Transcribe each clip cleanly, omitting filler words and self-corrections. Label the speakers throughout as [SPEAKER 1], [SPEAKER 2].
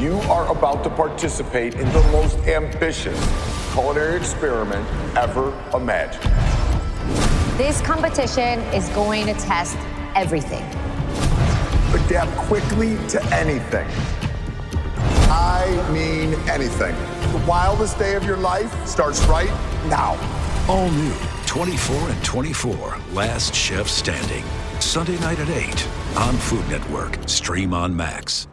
[SPEAKER 1] You are about to participate in the most ambitious culinary experiment ever imagined.
[SPEAKER 2] This competition is going to test everything.
[SPEAKER 1] Adapt quickly to anything. I mean anything. The wildest day of your life starts right now.
[SPEAKER 3] All new 24 and 24, Last Chef Standing. Sunday night at 8 on Food Network. Stream on Max.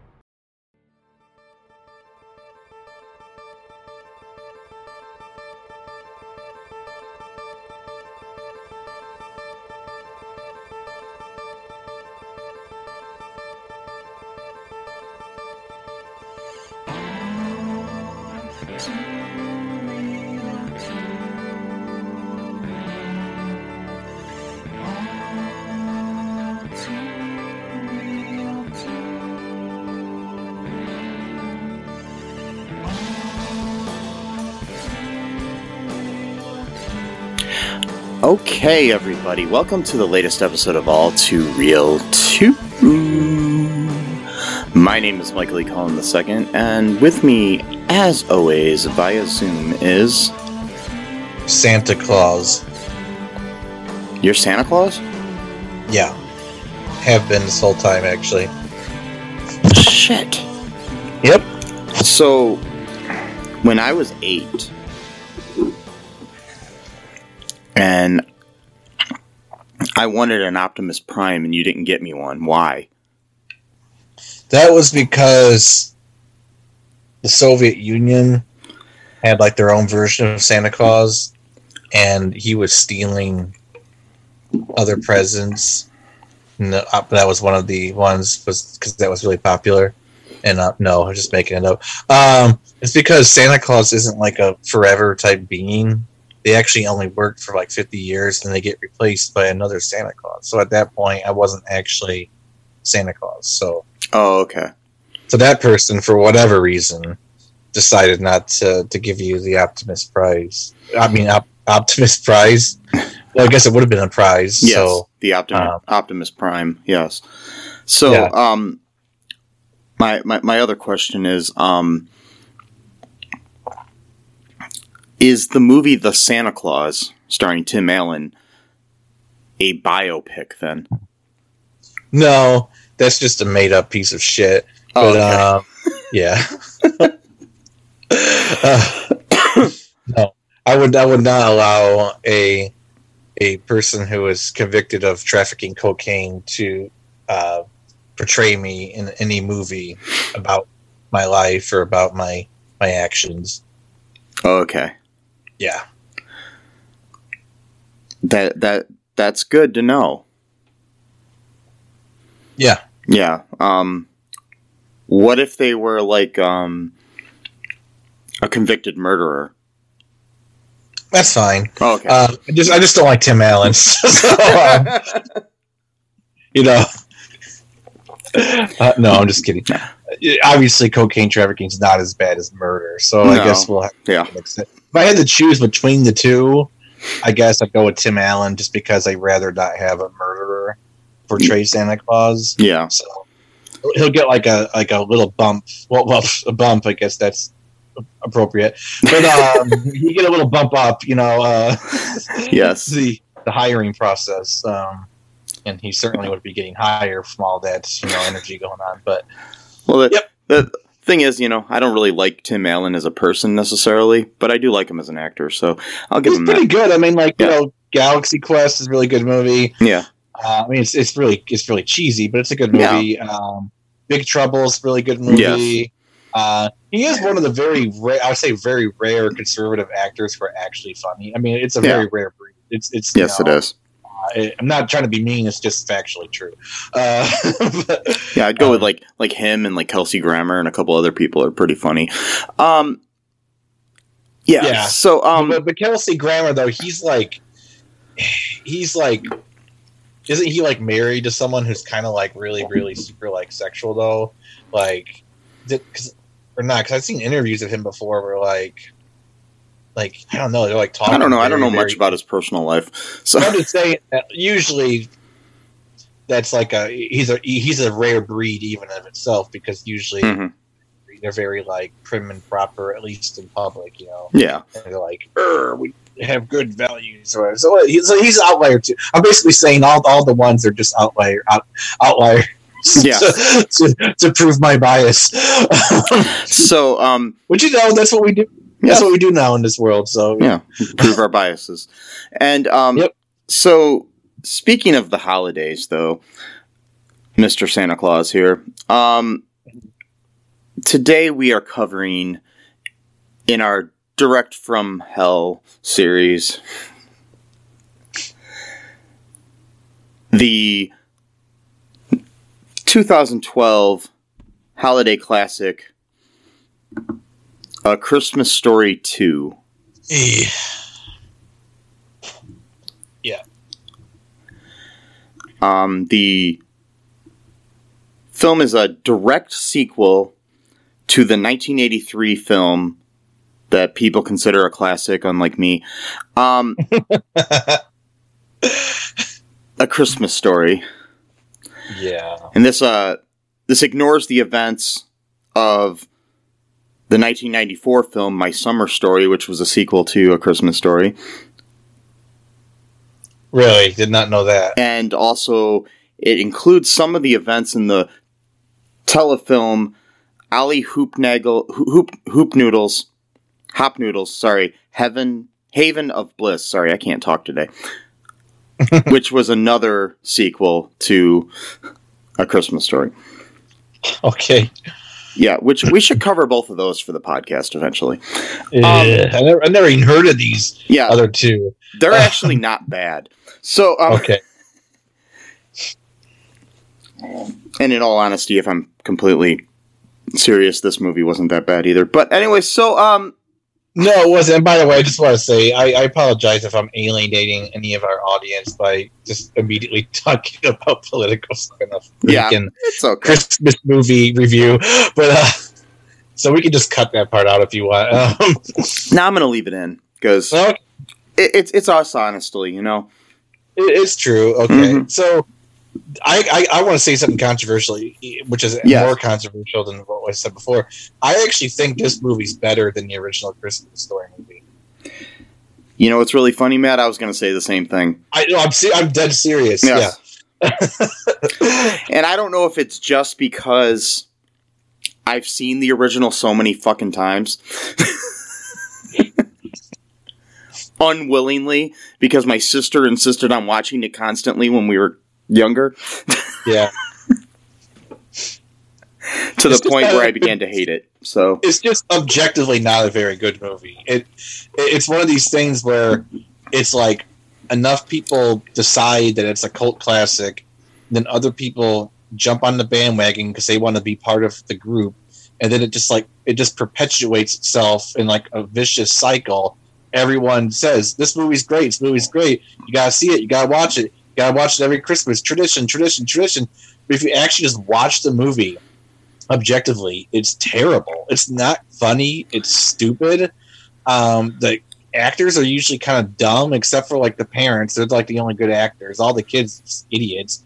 [SPEAKER 4] Okay, everybody, welcome to the latest episode of All Too Real 2. My name is Michael E. Cullen II, and with me, as always, via Zoom is...
[SPEAKER 5] Santa Claus.
[SPEAKER 4] You're Santa Claus?
[SPEAKER 5] Yeah. Have been this whole time, actually.
[SPEAKER 4] Shit.
[SPEAKER 5] Yep.
[SPEAKER 4] So, when I was 8... and I wanted an Optimus Prime, and you didn't get me one. Why?
[SPEAKER 5] That was because the Soviet Union had like their own version of Santa Claus, and he was stealing other presents. No, that was one of the ones, because that was really popular. And no, I'm just making it up. It's because Santa Claus isn't like a forever type being. They actually only worked for like 50 years, and they get replaced by another Santa Claus. So at that point, I wasn't actually Santa Claus. So,
[SPEAKER 4] oh, okay.
[SPEAKER 5] So that person, for whatever reason, decided not to give you the Optimus Prize. I mean, Optimus Prize. Well, I guess it would have been a prize.
[SPEAKER 4] Yes,
[SPEAKER 5] so,
[SPEAKER 4] the Optimus Prime. Yes. So, yeah. My other question is the movie The Santa Claus, starring Tim Allen, a biopic then?
[SPEAKER 5] No, that's just a made-up piece of shit. But,
[SPEAKER 4] okay.
[SPEAKER 5] Yeah. No, I would not allow a person who is convicted of trafficking cocaine to portray me in any movie about my life or about my actions.
[SPEAKER 4] Okay.
[SPEAKER 5] Yeah.
[SPEAKER 4] That's good to know.
[SPEAKER 5] Yeah.
[SPEAKER 4] Yeah. What if they were like a convicted murderer?
[SPEAKER 5] That's fine.
[SPEAKER 4] Oh, okay.
[SPEAKER 5] I just don't like Tim Allen. So, no, I'm just kidding. Obviously, cocaine trafficking is not as bad as murder, so I guess we'll have to mix it. If I had to choose between the two, I guess I'd go with Tim Allen, just because I'd rather not have a murderer portray Santa Claus.
[SPEAKER 4] Yeah.
[SPEAKER 5] So he'll get like a little bump. Well, a bump. I guess that's appropriate. But you get a little bump up.
[SPEAKER 4] Yes.
[SPEAKER 5] The hiring process. And he certainly would be getting higher from all that, energy going on. But
[SPEAKER 4] the thing is, I don't really like Tim Allen as a person necessarily, but I do like him as an actor, so I'll give him that.
[SPEAKER 5] He's pretty good. I mean, Galaxy Quest is a really good movie.
[SPEAKER 4] Yeah.
[SPEAKER 5] I mean, it's really cheesy, but it's a good movie.
[SPEAKER 4] Yeah.
[SPEAKER 5] Big Trouble is a really good movie.
[SPEAKER 4] Yes.
[SPEAKER 5] He is one of the very rare conservative actors who are actually funny. I mean, it's a very rare breed. It's
[SPEAKER 4] yes, it is.
[SPEAKER 5] I'm not trying to be mean. It's just factually true.
[SPEAKER 4] Yeah, I'd go with like him and like Kelsey Grammer and a couple other people are pretty funny. Yeah. So,
[SPEAKER 5] but Kelsey Grammer though, he's like, isn't he like married to someone who's kind of like really, really super like sexual though? Like, or not? Because I've seen interviews of him before where like I don't know, they're like talking.
[SPEAKER 4] I don't know. I don't know much about his personal life. So
[SPEAKER 5] I'm just saying, usually that's like he's a rare breed even of itself, because usually They're very like prim and proper, at least in public.
[SPEAKER 4] Yeah.
[SPEAKER 5] And they're like, we have good values. Or so he's an outlier too. I'm basically saying all the ones are just outliers.
[SPEAKER 4] Yeah.
[SPEAKER 5] to prove my bias.
[SPEAKER 4] So,
[SPEAKER 5] but that's what we do. That's what we do now in this world. So
[SPEAKER 4] yeah, prove our biases. And So speaking of the holidays, though, Mr. Santa Claus here. Today we are covering in our Direct from Hell series the 2012 holiday classic, A Christmas Story 2.
[SPEAKER 5] Yeah.
[SPEAKER 4] The film is a direct sequel to the 1983 film that people consider a classic, unlike me. A Christmas Story.
[SPEAKER 5] Yeah.
[SPEAKER 4] And this ignores the events of the 1994 film My Summer Story, which was a sequel to A Christmas Story.
[SPEAKER 5] Really? Did not know that.
[SPEAKER 4] And also, it includes some of the events in the telefilm Ali Hopnoodles, Haven of Bliss. Sorry, I can't talk today. Which was another sequel to A Christmas Story.
[SPEAKER 5] Okay.
[SPEAKER 4] Yeah, which we should cover both of those for the podcast eventually.
[SPEAKER 5] I never even heard of these other two.
[SPEAKER 4] They're actually not bad. So,
[SPEAKER 5] okay.
[SPEAKER 4] And in all honesty, if I'm completely serious, this movie wasn't that bad either. But anyway, so
[SPEAKER 5] no, it wasn't. And by the way, I just want to say I apologize if I'm alienating any of our audience by just immediately talking about political stuff in a freaking
[SPEAKER 4] it's okay.
[SPEAKER 5] Christmas movie review. But so we can just cut that part out if you want.
[SPEAKER 4] Now I'm going to leave it in because it's us, honestly.
[SPEAKER 5] It's true. Okay, mm-hmm. So I want to say something controversial, which is more controversial than what I said before. I actually think this movie's better than the original Christmas Story movie.
[SPEAKER 4] You know what's really funny, Matt? I was going to say the same thing.
[SPEAKER 5] I'm dead serious.
[SPEAKER 4] Yes. Yeah. And I don't know if it's just because I've seen the original so many fucking times. Unwillingly, because my sister insisted on watching it constantly when we were younger.
[SPEAKER 5] Yeah.
[SPEAKER 4] To the point where I began to hate it. So
[SPEAKER 5] it's just objectively not a very good movie. It's one of these things where it's like enough people decide that it's a cult classic, then other people jump on the bandwagon because they want to be part of the group, and then it just perpetuates itself in like a vicious cycle. Everyone says, this movie's great, you gotta see it, you gotta watch it. You gotta watch it every Christmas. Tradition. But if you actually just watch the movie objectively, it's terrible. It's not funny. It's stupid. The actors are usually kind of dumb, except for like the parents. They're like the only good actors. All the kids are just idiots.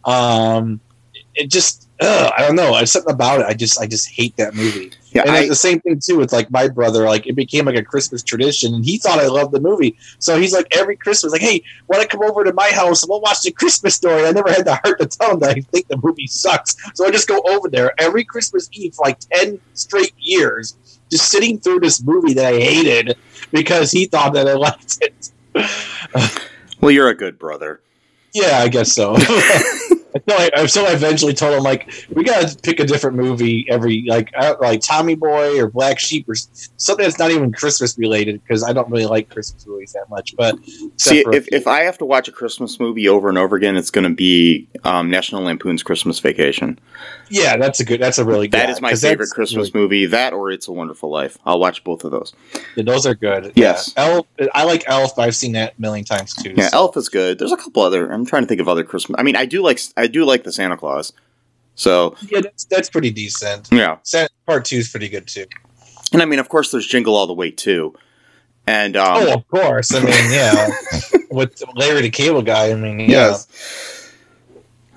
[SPEAKER 5] It just I don't know. There's something about it. I just hate that movie. Yeah, and the same thing too with like my brother. Like it became like a Christmas tradition, and he thought I loved the movie. So he's like every Christmas, like, hey, want to come over to my house and we'll watch the Christmas Story? I never had the heart to tell him that I think the movie sucks. So I just go over there every Christmas Eve for like 10 straight years, just sitting through this movie that I hated because he thought that I liked it.
[SPEAKER 4] Well, you're a good brother.
[SPEAKER 5] Yeah, I guess so. So I eventually told him, like, we got to pick a different movie every, like Tommy Boy or Black Sheep or something that's not even Christmas related, because I don't really like Christmas movies that much. But
[SPEAKER 4] see, if I have to watch a Christmas movie over and over again, it's going to be National Lampoon's Christmas Vacation.
[SPEAKER 5] Yeah, that's a really good.
[SPEAKER 4] That is my favorite Christmas movie. That or It's a Wonderful Life. I'll watch both of those.
[SPEAKER 5] Yeah, those are good.
[SPEAKER 4] Yes,
[SPEAKER 5] yeah. Elf. I like Elf, but I've seen that a million times too.
[SPEAKER 4] Yeah, so. Elf is good. There's a couple other. I'm trying to think of other Christmas. I mean, I do like the Santa Claus. So
[SPEAKER 5] yeah, that's pretty decent.
[SPEAKER 4] Yeah,
[SPEAKER 5] Part 2 is pretty good too.
[SPEAKER 4] And I mean, of course, there's Jingle All the Way too. And
[SPEAKER 5] of course. I mean, yeah, with Larry the Cable Guy. I mean, yeah.
[SPEAKER 4] Yes.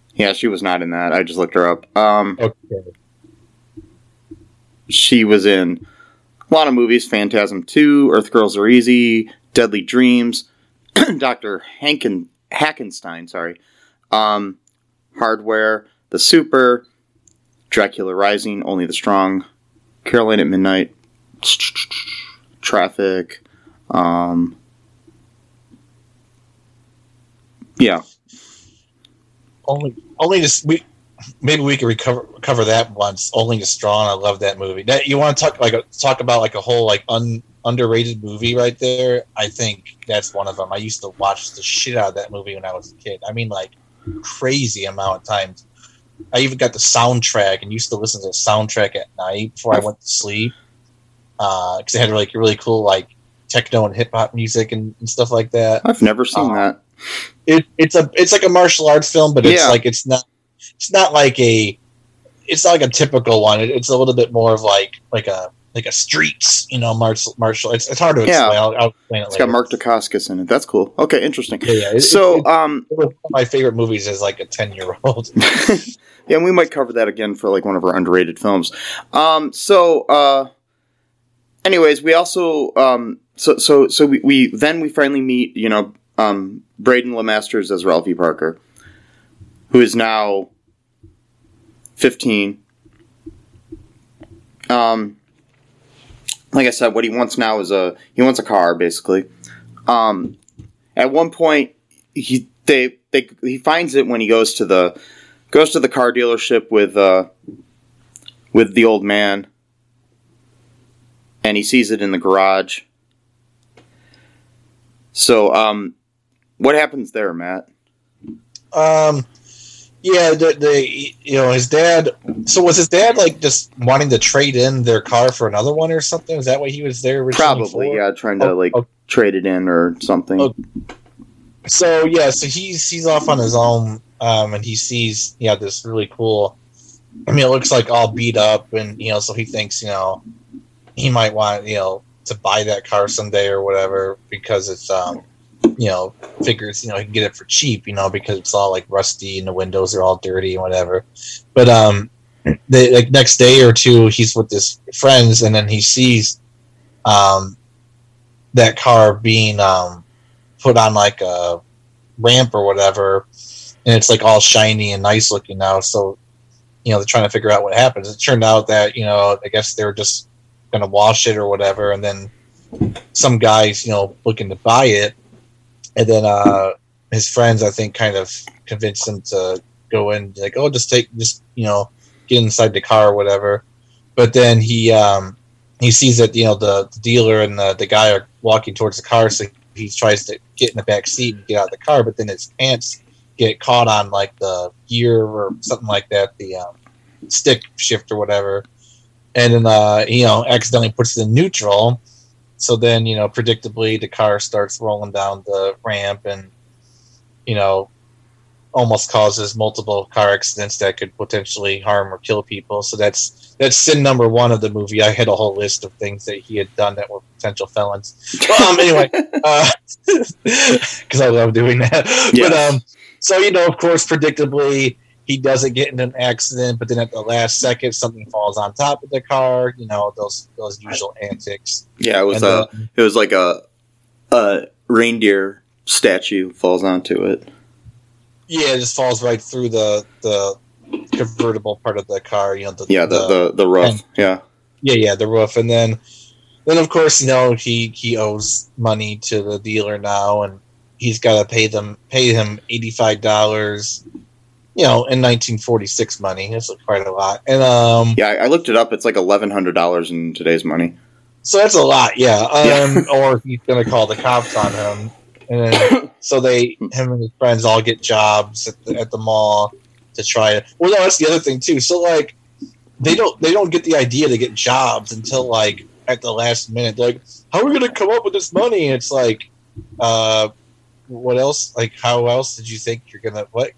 [SPEAKER 4] Yeah, she was not in that. I just looked her up.
[SPEAKER 5] Okay.
[SPEAKER 4] She was in a lot of movies: Phantasm 2, Earth Girls Are Easy, Deadly Dreams, Dr. Hackenstein, Hardware, The Super, Dracula Rising, Only the Strong, Caroline at Midnight, Traffic, yeah.
[SPEAKER 5] Only this maybe we can cover that once. Only the Strong. I love that movie. That you want to talk about like a whole like underrated movie right there. I think that's one of them. I used to watch the shit out of that movie when I was a kid. I mean, like crazy amount of times. I even got the soundtrack and used to listen to the soundtrack at night before I went to sleep because it had like really cool like techno and hip hop music and stuff like that.
[SPEAKER 4] I've never seen that.
[SPEAKER 5] It's like a martial arts film, but it's not like a typical one. It's a little bit more of like a streets, martial. It's hard to explain. I'll explain it later.
[SPEAKER 4] It's got Mark Dacascos in it. That's cool. Okay, interesting.
[SPEAKER 5] Yeah. It was one of my favorite movies as like a 10-year-old.
[SPEAKER 4] Yeah, and we might cover that again for like one of our underrated films. Anyways, we also we finally meet, Braden LeMasters as Ralphie Parker, who is now 15. Like I said, what he wants now is he wants a car, basically. At one point, he finds it when he goes to the car dealership with the old man, and he sees it in the garage. So, what happens there, Matt?
[SPEAKER 5] Yeah, his dad. So was his dad like just wanting to trade in their car for another one or something? Is that what he was there originally?
[SPEAKER 4] Probably,
[SPEAKER 5] for?
[SPEAKER 4] yeah, trying to trade it in or something.
[SPEAKER 5] Okay. So he's off on his own, and he sees this really cool. I mean, it looks like all beat up, and so he thinks he might want to buy that car someday or whatever because it's figures he can get it for cheap because it's all like rusty and the windows are all dirty and whatever. But the next day or two he's with his friends and then he sees that car being put on like a ramp or whatever, and it's like all shiny and nice looking now. So they're trying to figure out what happens. It turned out that I guess they were just gonna wash it or whatever, and then some guys looking to buy it. And then his friends, I think, kind of convinced him to go in, like, oh, just get inside the car or whatever. But then he sees that the dealer and the guy are walking towards the car, so he tries to get in the back seat and get out of the car. But then his pants get caught on like the gear or something like that, the stick shift or whatever, and then accidentally puts it in neutral. So then, predictably, the car starts rolling down the ramp and, almost causes multiple car accidents that could potentially harm or kill people. So that's sin number one of the movie. I had a whole list of things that he had done that were potential felons. Anyway, because I love doing that. Yes. But, so, of course, predictably, he doesn't get in an accident, but then at the last second, something falls on top of the car. Those usual antics.
[SPEAKER 4] Yeah, it was like a reindeer statue falls onto it.
[SPEAKER 5] Yeah, it just falls right through the convertible part of the car.
[SPEAKER 4] The roof.
[SPEAKER 5] Yeah, the roof, and then of course he owes money to the dealer now, and he's got to pay him $85. In 1946 money, that's quite a lot. And
[SPEAKER 4] I looked it up. It's like $1,100 in today's money.
[SPEAKER 5] So that's a lot, yeah. Or he's going to call the cops on him. And then, so him and his friends all get jobs at the mall to try it. Well, no, that's the other thing too. So like, they don't get the idea to get jobs until like at the last minute. They're like, how are we going to come up with this money? And it's like, what else? Like, how else did you think you're gonna what?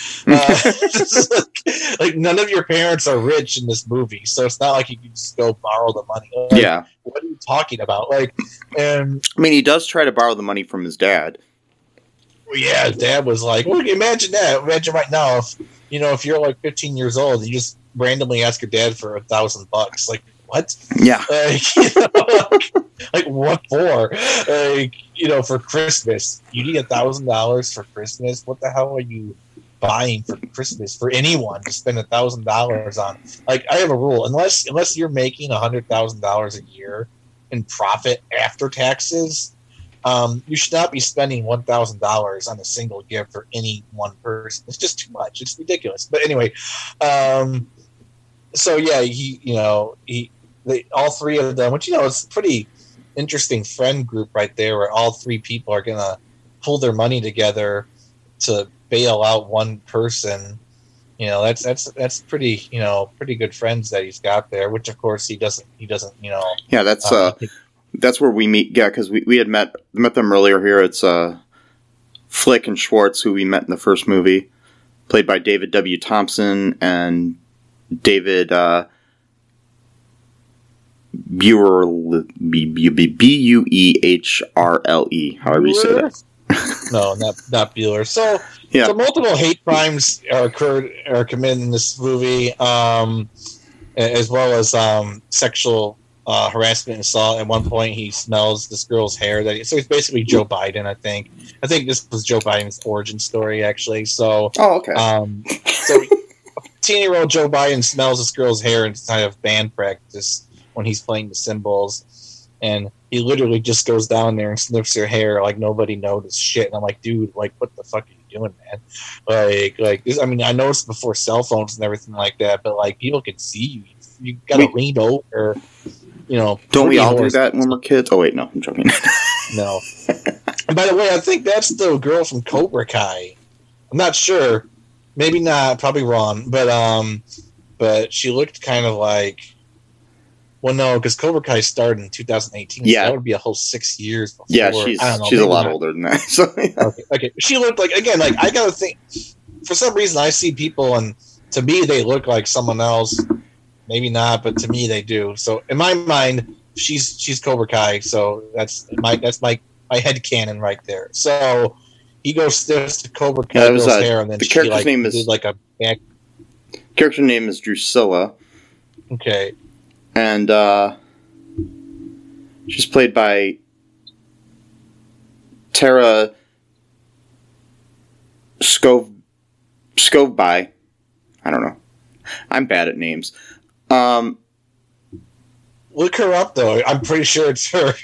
[SPEAKER 5] Like, none of your parents are rich in this movie, so it's not like you can just go borrow the money. Like, what are you talking about? Like, and
[SPEAKER 4] I mean, he does try to borrow the money from his dad.
[SPEAKER 5] yeah, Dad was like, well, imagine that. Imagine right now if you're like 15 years old and you just randomly ask your dad for $1,000. Like, what?
[SPEAKER 4] Yeah.
[SPEAKER 5] Like what for? For Christmas. You need $1,000 for Christmas? What the hell are you buying for Christmas for anyone to spend $1,000 on? Like, I have a rule: unless you're making $100,000 a year in profit after taxes, you should not be spending $1,000 on a single gift for any one person. It's just too much. It's ridiculous. But anyway, so yeah, all three of them, which it's a pretty interesting friend group right there, where all three people are gonna pull their money together to bail out one person. That's pretty pretty good friends that he's got there. Which of course he doesn't.
[SPEAKER 4] Yeah, that's where we meet. Yeah, because we had met them earlier here. It's Flick and Schwartz, who we met in the first movie, played by David W. Thompson and David Buehrle, Buehrle, however you say that.
[SPEAKER 5] No, not Bueller. So,
[SPEAKER 4] yeah.
[SPEAKER 5] So multiple hate crimes are committed in this movie, as well as sexual harassment and assault. At one point, he smells this girl's hair. So he's basically Joe Biden. I think this was Joe Biden's origin story, actually. So,
[SPEAKER 4] okay.
[SPEAKER 5] So 15-year-old Joe Biden smells this girl's hair inside of band practice when he's playing the cymbals, and he literally just goes down there and sniffs her hair like nobody noticed shit. And I'm like, dude, like, what the fuck are you doing, man? Like this, I mean, I know it's before cell phones and everything like that, but like, people can see you. You gotta lean over,
[SPEAKER 4] Don't we all do that when we're kids? Oh wait, no, I'm joking.
[SPEAKER 5] No. And by the way, I think that's the girl from Cobra Kai. I'm not sure. Maybe not. Probably wrong. But she looked kind of like. Well, no, because Cobra Kai started in 2018.
[SPEAKER 4] Yeah,
[SPEAKER 5] so that would be a whole 6 years before.
[SPEAKER 4] Yeah, she's a lot older than that. So, yeah.
[SPEAKER 5] Okay. She looked like, again, like, I gotta think. For some reason, I see people, and to me, they look like someone else. Maybe not, but to me, they do. So in my mind, she's Cobra Kai. So that's my headcanon right there. So he goes stiffs to Cobra Kai girl's hair, and then
[SPEAKER 4] the character's name is
[SPEAKER 5] like a back.
[SPEAKER 4] Character name is Drusilla.
[SPEAKER 5] Okay.
[SPEAKER 4] And she's played by Tara Scoveby. I don't know. I'm bad at names.
[SPEAKER 5] Look her up, though. I'm pretty sure it's her.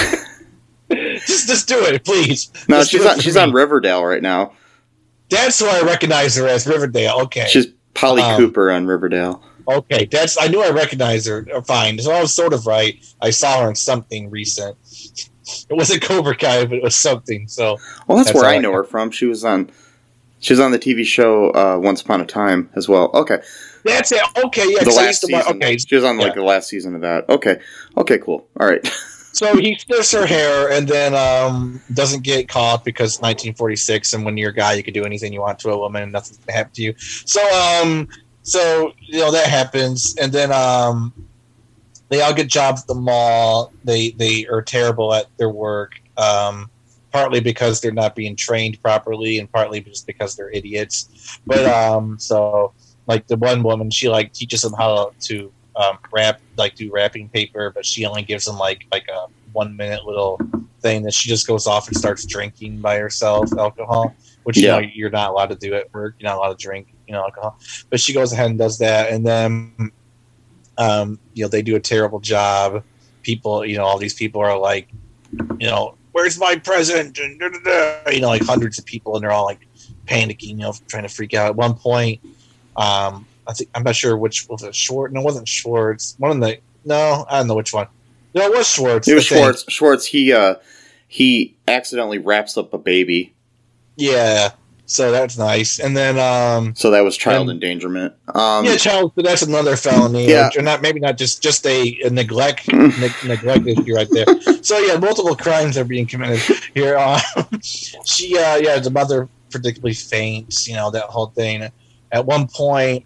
[SPEAKER 5] just do it, please.
[SPEAKER 4] No, she's on Riverdale right now.
[SPEAKER 5] That's who I recognize her as, Riverdale. Okay.
[SPEAKER 4] She's Polly Cooper on Riverdale.
[SPEAKER 5] Okay, I knew I recognized her. Fine, so I was sort of right. I saw her in something recent. It wasn't Cobra Kai, but it was something. So,
[SPEAKER 4] well, that's where I know her from. She was on the TV show Once Upon a Time as well. Okay,
[SPEAKER 5] that's it. Okay, yeah.
[SPEAKER 4] The last season. Okay, she was on the last season of that. Okay, cool. All right.
[SPEAKER 5] So he sniffs her hair and then doesn't get caught because 1946, and when you're a guy, you can do anything you want to a woman, and nothing's gonna happen to you. So that happens, and then they all get jobs at the mall. They are terrible at their work, partly because they're not being trained properly, and partly just because they're idiots. But so like the one woman, she like teaches them how to do wrapping paper, but she only gives them like a 1 minute little thing that she just goes off and starts drinking by herself alcohol, which you're not allowed to do at work. You're not allowed to drink alcohol, but she goes ahead and does that, and then they do a terrible job. People, all these people are like, where's my present, and like hundreds of people, and they're all like panicking, trying to freak out. At one point, I'm not sure which was it. Schwartz? No, it wasn't Schwartz. I don't know which one. No, it was Schwartz.
[SPEAKER 4] It was Schwartz. Schwartz. He accidentally wraps up a baby.
[SPEAKER 5] Yeah. So that's nice. And then
[SPEAKER 4] so that was child endangerment.
[SPEAKER 5] Child. That's another felony.
[SPEAKER 4] Yeah.
[SPEAKER 5] Or not just a neglect issue right there. So yeah, multiple crimes are being committed here. The mother predictably faints. That whole thing. At one point,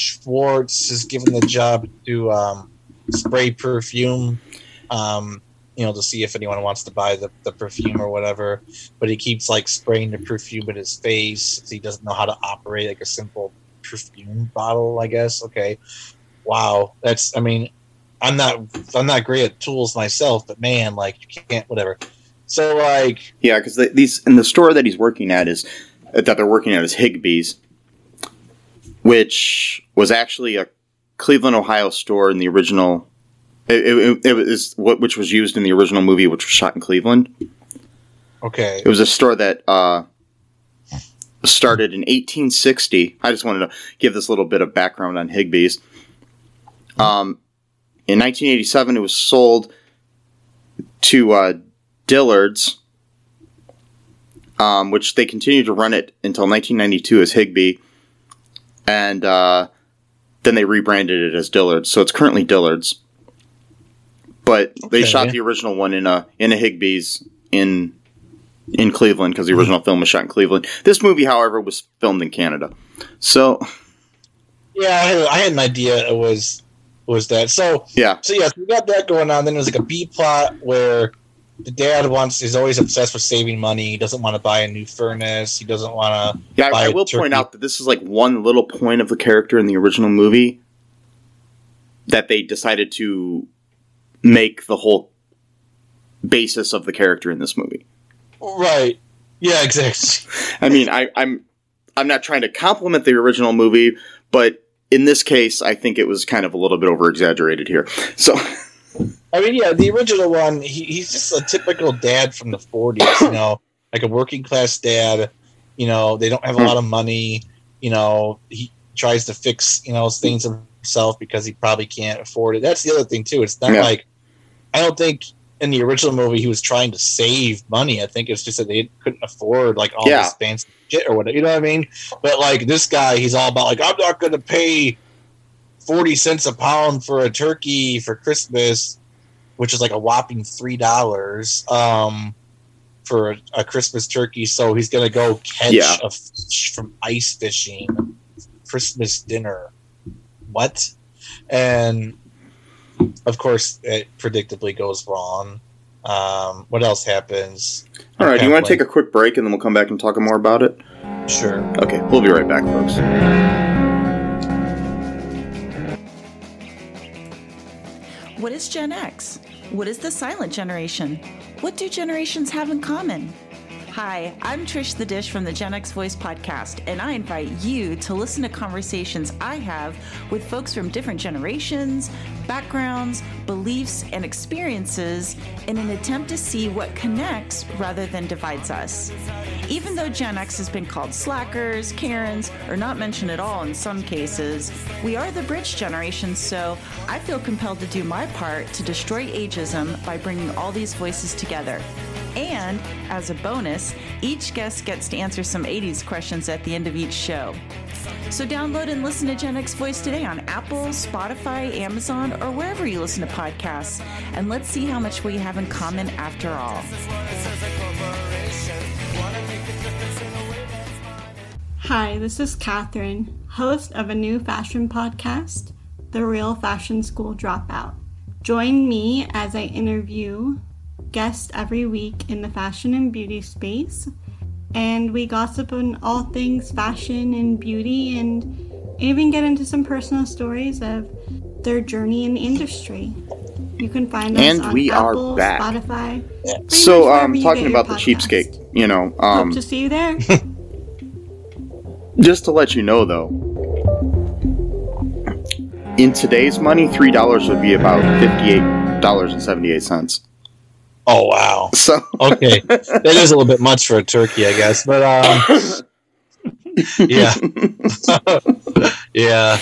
[SPEAKER 5] Schwartz is given the job to spray perfume to see if anyone wants to buy the perfume or whatever. But he keeps like spraying the perfume in his face. He doesn't know how to operate like a simple perfume bottle, I guess. Okay. Wow. I'm not great at tools myself, but man, like you can't, whatever. So like,
[SPEAKER 4] yeah, because these in the store that he's working at is Higbee's, which was actually a Cleveland, Ohio store in the original. Which was used in the original movie, which was shot in Cleveland. Okay, it was a store that started in 1860. I just wanted to give this little bit of background on Higbee's. In 1987, it was sold to Dillard's, which they continued to run it until 1992 as Higbee, and then they rebranded it as Dillard's. So it's currently Dillard's. But they shot the original one in a Higbee's in Cleveland because the original film was shot in Cleveland. This movie, however, was filmed in Canada. So
[SPEAKER 5] yeah, I had an idea it was that. So we got that going on. Then there's like a B plot where the dad is always obsessed with saving money. He doesn't want to buy a new furnace. He doesn't want to. Yeah, I will point out that this is like one little point of the character in the original movie that they decided to make the whole basis of the character in this movie. Right. Yeah, exactly.
[SPEAKER 4] I mean, I'm not trying to compliment the original movie, but in this case, I think it was kind of a little bit over-exaggerated here. So,
[SPEAKER 5] I mean, yeah, the original one, he's just a typical dad from the 40s, like a working-class dad. They don't have a lot of money. He tries to fix, things himself because he probably can't afford it. That's the other thing, too. It's not like, I don't think in the original movie he was trying to save money. I think it's just that they couldn't afford like all this fancy shit or whatever. You know what I mean? But like this guy, he's all about like, I'm not going to pay 40 cents a pound for a turkey for Christmas, which is like a whopping $3 for a Christmas turkey. So he's going to go catch a fish from ice fishing, Christmas dinner. What? And of course, it predictably goes wrong. What else happens?
[SPEAKER 4] All right, do you want to take a quick break and then we'll come back and talk more about it?
[SPEAKER 5] Sure.
[SPEAKER 4] Okay, we'll be right back, folks.
[SPEAKER 6] What is Gen X? What is the silent generation? What do generations have in common? Hi, I'm Trish the Dish from the Gen X Voice podcast, and I invite you to listen to conversations I have with folks from different generations, backgrounds, beliefs, and experiences in an attempt to see what connects rather than divides us. Even though Gen X has been called slackers, Karens, or not mentioned at all in some cases, we are the bridge generation, so I feel compelled to do my part to destroy ageism by bringing all these voices together. And, as a bonus, each guest gets to answer some 80s questions at the end of each show. So download and listen to Gen X Voice today on Apple, Spotify, Amazon, or wherever you listen to podcasts. And let's see how much we have in common after all.
[SPEAKER 7] Hi, this is Catherine, host of a new fashion podcast, The Real Fashion School Dropout. Join me as I interview guests every week in the fashion and beauty space, and we gossip on all things fashion and beauty and even get into some personal stories of their journey in the industry. You can find us on Apple, Spotify.
[SPEAKER 4] So, talking about the cheapskate,
[SPEAKER 7] hope to see you there.
[SPEAKER 4] Just to let you know, though, in today's money, $3 would be about $58.78.
[SPEAKER 5] Oh, wow.
[SPEAKER 4] So
[SPEAKER 5] okay. That is a little bit much for a turkey, I guess. But, yeah. Yeah.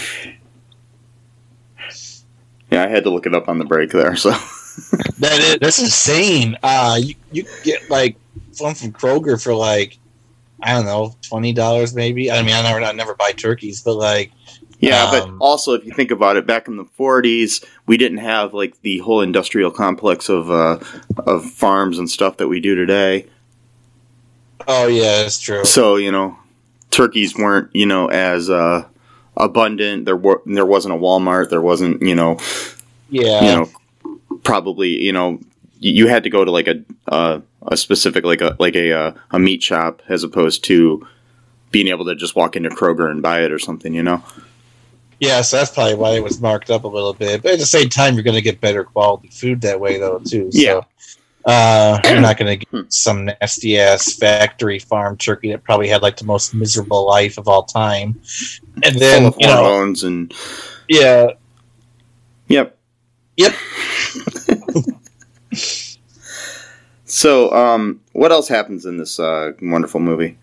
[SPEAKER 4] Yeah, I had to look it up on the break there, so.
[SPEAKER 5] That's insane. You get, like, one from Kroger for, like, I don't know, $20 maybe? I mean, I never buy turkeys, but, like,
[SPEAKER 4] yeah, but also if you think about it, back in the 40s, we didn't have like the whole industrial complex of farms and stuff that we do today.
[SPEAKER 5] Oh yeah, that's true.
[SPEAKER 4] So turkeys weren't as abundant. There wasn't a Walmart. There wasn't probably you had to go to like a specific like a meat shop as opposed to being able to just walk into Kroger and buy it or something, you know?
[SPEAKER 5] Yeah, so that's probably why it was marked up a little bit. But at the same time, you're going to get better quality food that way, though, too. So, you're not going to get some nasty-ass factory farm turkey that probably had, like, the most miserable life of all time. And then,
[SPEAKER 4] full of hormones and...
[SPEAKER 5] Yeah.
[SPEAKER 4] Yep. So, what else happens in this wonderful movie?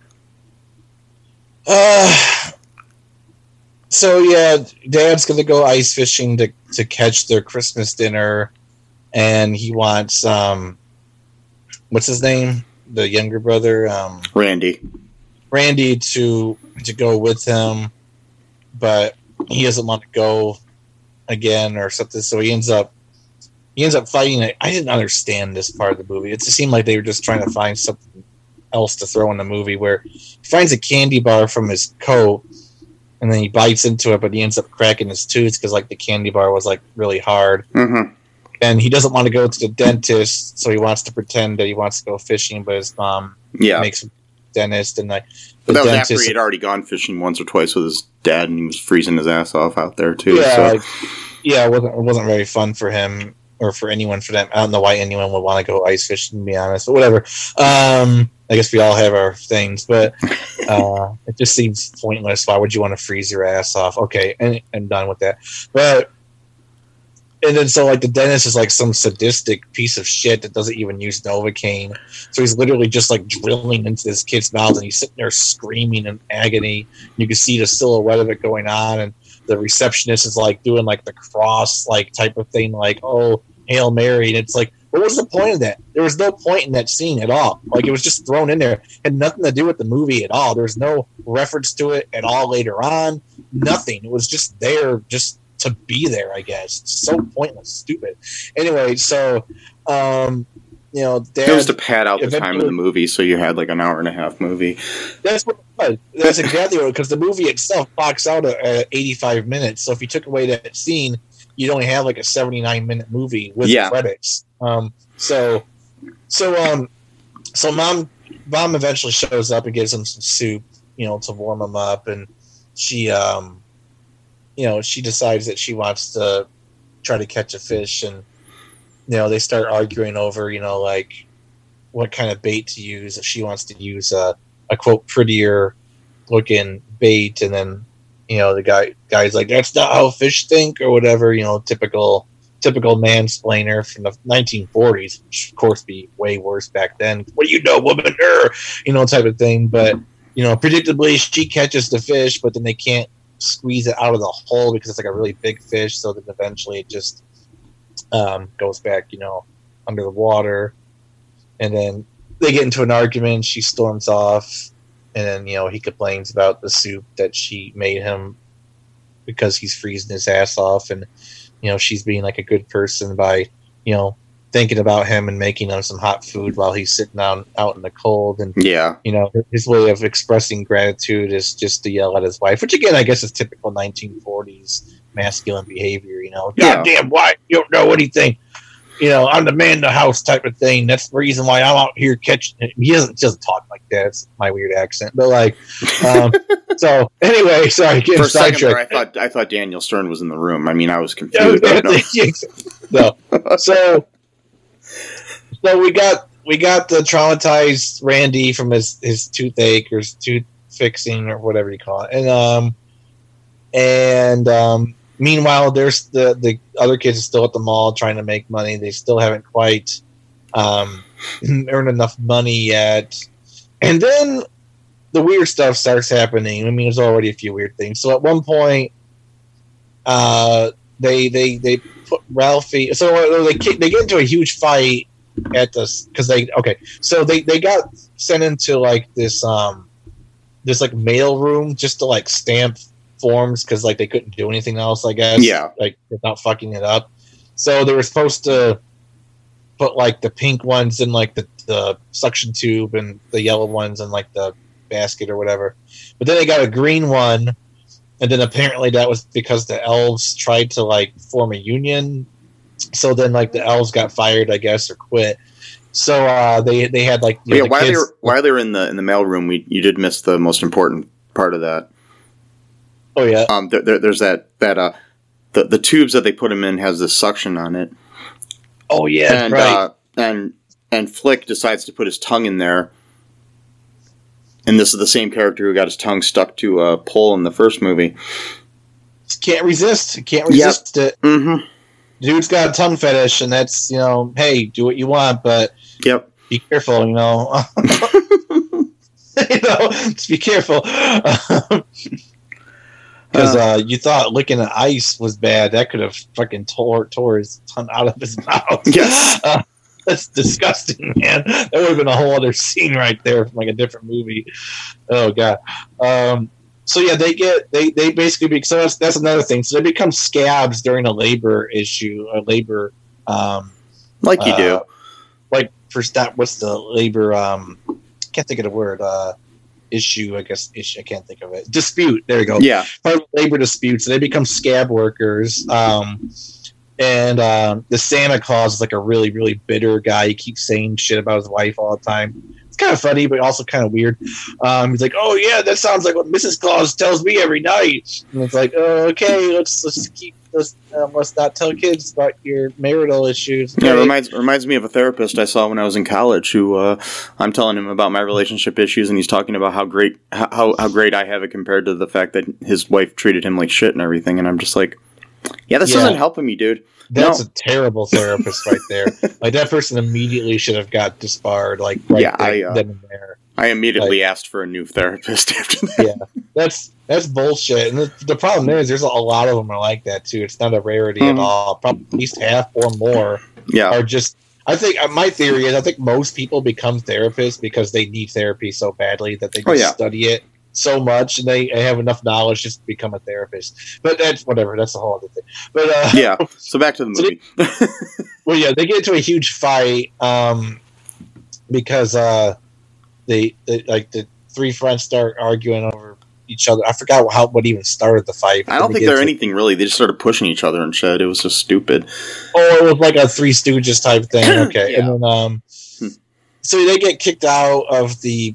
[SPEAKER 5] So yeah, Dad's gonna go ice fishing to catch their Christmas dinner, and he wants what's his name? The younger brother,
[SPEAKER 4] Randy
[SPEAKER 5] to go with him, but he doesn't want to go again or something. So he ends up fighting it. I didn't understand this part of the movie. It just seemed like they were just trying to find something else to throw in the movie, where he finds a candy bar from his coat. And then he bites into it, but he ends up cracking his tooth because, like, the candy bar was, like, really hard.
[SPEAKER 4] Mm-hmm.
[SPEAKER 5] And he doesn't want to go to the dentist, so he wants to pretend that he wants to go fishing, but his mom makes him a dentist. And, like, the
[SPEAKER 4] that was
[SPEAKER 5] dentist,
[SPEAKER 4] after he had already gone fishing once or twice with his dad, and he was freezing his ass off out there, too.
[SPEAKER 5] Yeah, it wasn't very fun for him, or for anyone for them. I don't know why anyone would want to go ice fishing, to be honest, but whatever. I guess we all have our things, but it just seems pointless. Why would you want to freeze your ass off? Okay, and I'm done with that. And then so, like, the dentist is like some sadistic piece of shit that doesn't even use Novocaine. So he's literally just like drilling into this kid's mouth, and he's sitting there screaming in agony. You can see the silhouette of it going on, and the receptionist is like doing like the cross like type of thing, like, oh, Hail Mary. And it's like, what was the point of that? There was no point in that scene at all. Like, it was just thrown in there. It had nothing to do with the movie at all. There was no reference to it at all later on. Nothing. It was just there just to be there, I guess. It's so pointless, stupid. Anyway, so, Dad,
[SPEAKER 4] it was to pad out the time of the movie, so you had like an hour and a half movie.
[SPEAKER 5] That's what it was. That's exactly what, because the movie itself boxed out at 85 minutes. So if you took away that scene, you'd only have like a 79-minute movie with credits. So mom eventually shows up and gives him some soup, to warm him up, and she decides that she wants to try to catch a fish, and they start arguing over like what kind of bait to use. If she wants to use a quote prettier looking bait, and then the guy's like, that's not how fish think, or whatever, typical mansplainer from the 1940s, which of course be way worse back then. What do you know, woman? Type of thing. But predictably, she catches the fish, but then they can't squeeze it out of the hole because it's like a really big fish. So then eventually it just goes back, under the water. And then they get into an argument. She storms off. And then, he complains about the soup that she made him because he's freezing his ass off. And, she's being like a good person by, thinking about him and making him some hot food while he's sitting out in the cold. And, his way of expressing gratitude is just to yell at his wife, which again, I guess is typical 1940s masculine behavior, Goddamn, why? You don't know anything. I'm the man in the house type of thing. That's the reason why I'm out here catching it. He doesn't talk like that. It's my weird accent. But like, so anyway, sorry.
[SPEAKER 4] For a second there, I thought Daniel Stern was in the room. I mean, I was confused.
[SPEAKER 5] No. So we got the traumatized Randy from his toothache or his tooth fixing or whatever you call it. And meanwhile, there's the other kids are still at the mall trying to make money. They still haven't quite earned enough money yet. And then the weird stuff starts happening. I mean, there's already a few weird things. So at one point, they put Ralphie. So they get into a huge fight at this because So they got sent into like this like mail room just to like stamp forms because like they couldn't do anything else, I guess.
[SPEAKER 4] Yeah,
[SPEAKER 5] like without fucking it up. So they were supposed to put like the pink ones in like the suction tube and the yellow ones in like the basket or whatever. But then they got a green one, and then apparently that was because the elves tried to like form a union So then, like, the elves got fired, I guess, or quit. So they had like
[SPEAKER 4] while they were in the mailroom, you did miss the most important part of that.
[SPEAKER 5] Oh yeah.
[SPEAKER 4] There's that the tubes that they put him in has this suction on it.
[SPEAKER 5] Oh yeah,
[SPEAKER 4] and
[SPEAKER 5] right.
[SPEAKER 4] And Flick decides to put his tongue in there. And this is the same character who got his tongue stuck to a pole in the first movie.
[SPEAKER 5] Can't resist it. Mm-hmm. Dude's got a tongue fetish, and that's, hey, do what you want, but be careful, just be careful. Because you thought licking an ice was bad. That could have fucking tore his tongue out of his mouth.
[SPEAKER 4] Yes.
[SPEAKER 5] That's disgusting, man. That would have been a whole other scene right there from like a different movie. Oh, God. So yeah, they basically so that's another thing. So they become scabs during a labor issue, a labor
[SPEAKER 4] like you do.
[SPEAKER 5] Like what's the labor? Can't think of the word. Issue, I guess. Issue. I can't think of it. Dispute. There you go.
[SPEAKER 4] Yeah.
[SPEAKER 5] Part of labor dispute. So they become scab workers. And the Santa Claus is like a really, really bitter guy. He keeps saying shit about his wife all the time. It's kind of funny, but also kind of weird. He's like, "Oh yeah, that sounds like what Mrs. Claus tells me every night." And it's like, "Oh, okay, let's not tell kids about your marital issues." Okay?
[SPEAKER 4] Yeah, it reminds me of a therapist I saw when I was in college. Who I'm telling him about my relationship issues, and he's talking about how great I have it compared to the fact that his wife treated him like shit and everything. And I'm just like, "Yeah, this isn't helping me, dude."
[SPEAKER 5] That's a terrible therapist right there. Like, that person immediately should have got disbarred. Like, then and there.
[SPEAKER 4] I immediately asked for a new therapist after that.
[SPEAKER 5] Yeah, that's bullshit. And the problem is, there's a lot of them are like that too. It's not a rarity at all. Probably at least half or more are just. I think my theory is, I think most people become therapists because they need therapy so badly that they just study it so much, and they have enough knowledge just to become a therapist. But that's whatever. That's a whole other thing. But
[SPEAKER 4] so back to the movie.
[SPEAKER 5] They get into a huge fight because they like the three friends start arguing over each other. I forgot what even started the fight.
[SPEAKER 4] I don't think they're anything really. They just started pushing each other and shit. It was just stupid.
[SPEAKER 5] Oh, it was like a Three Stooges type thing. Okay, and then so they get kicked out of the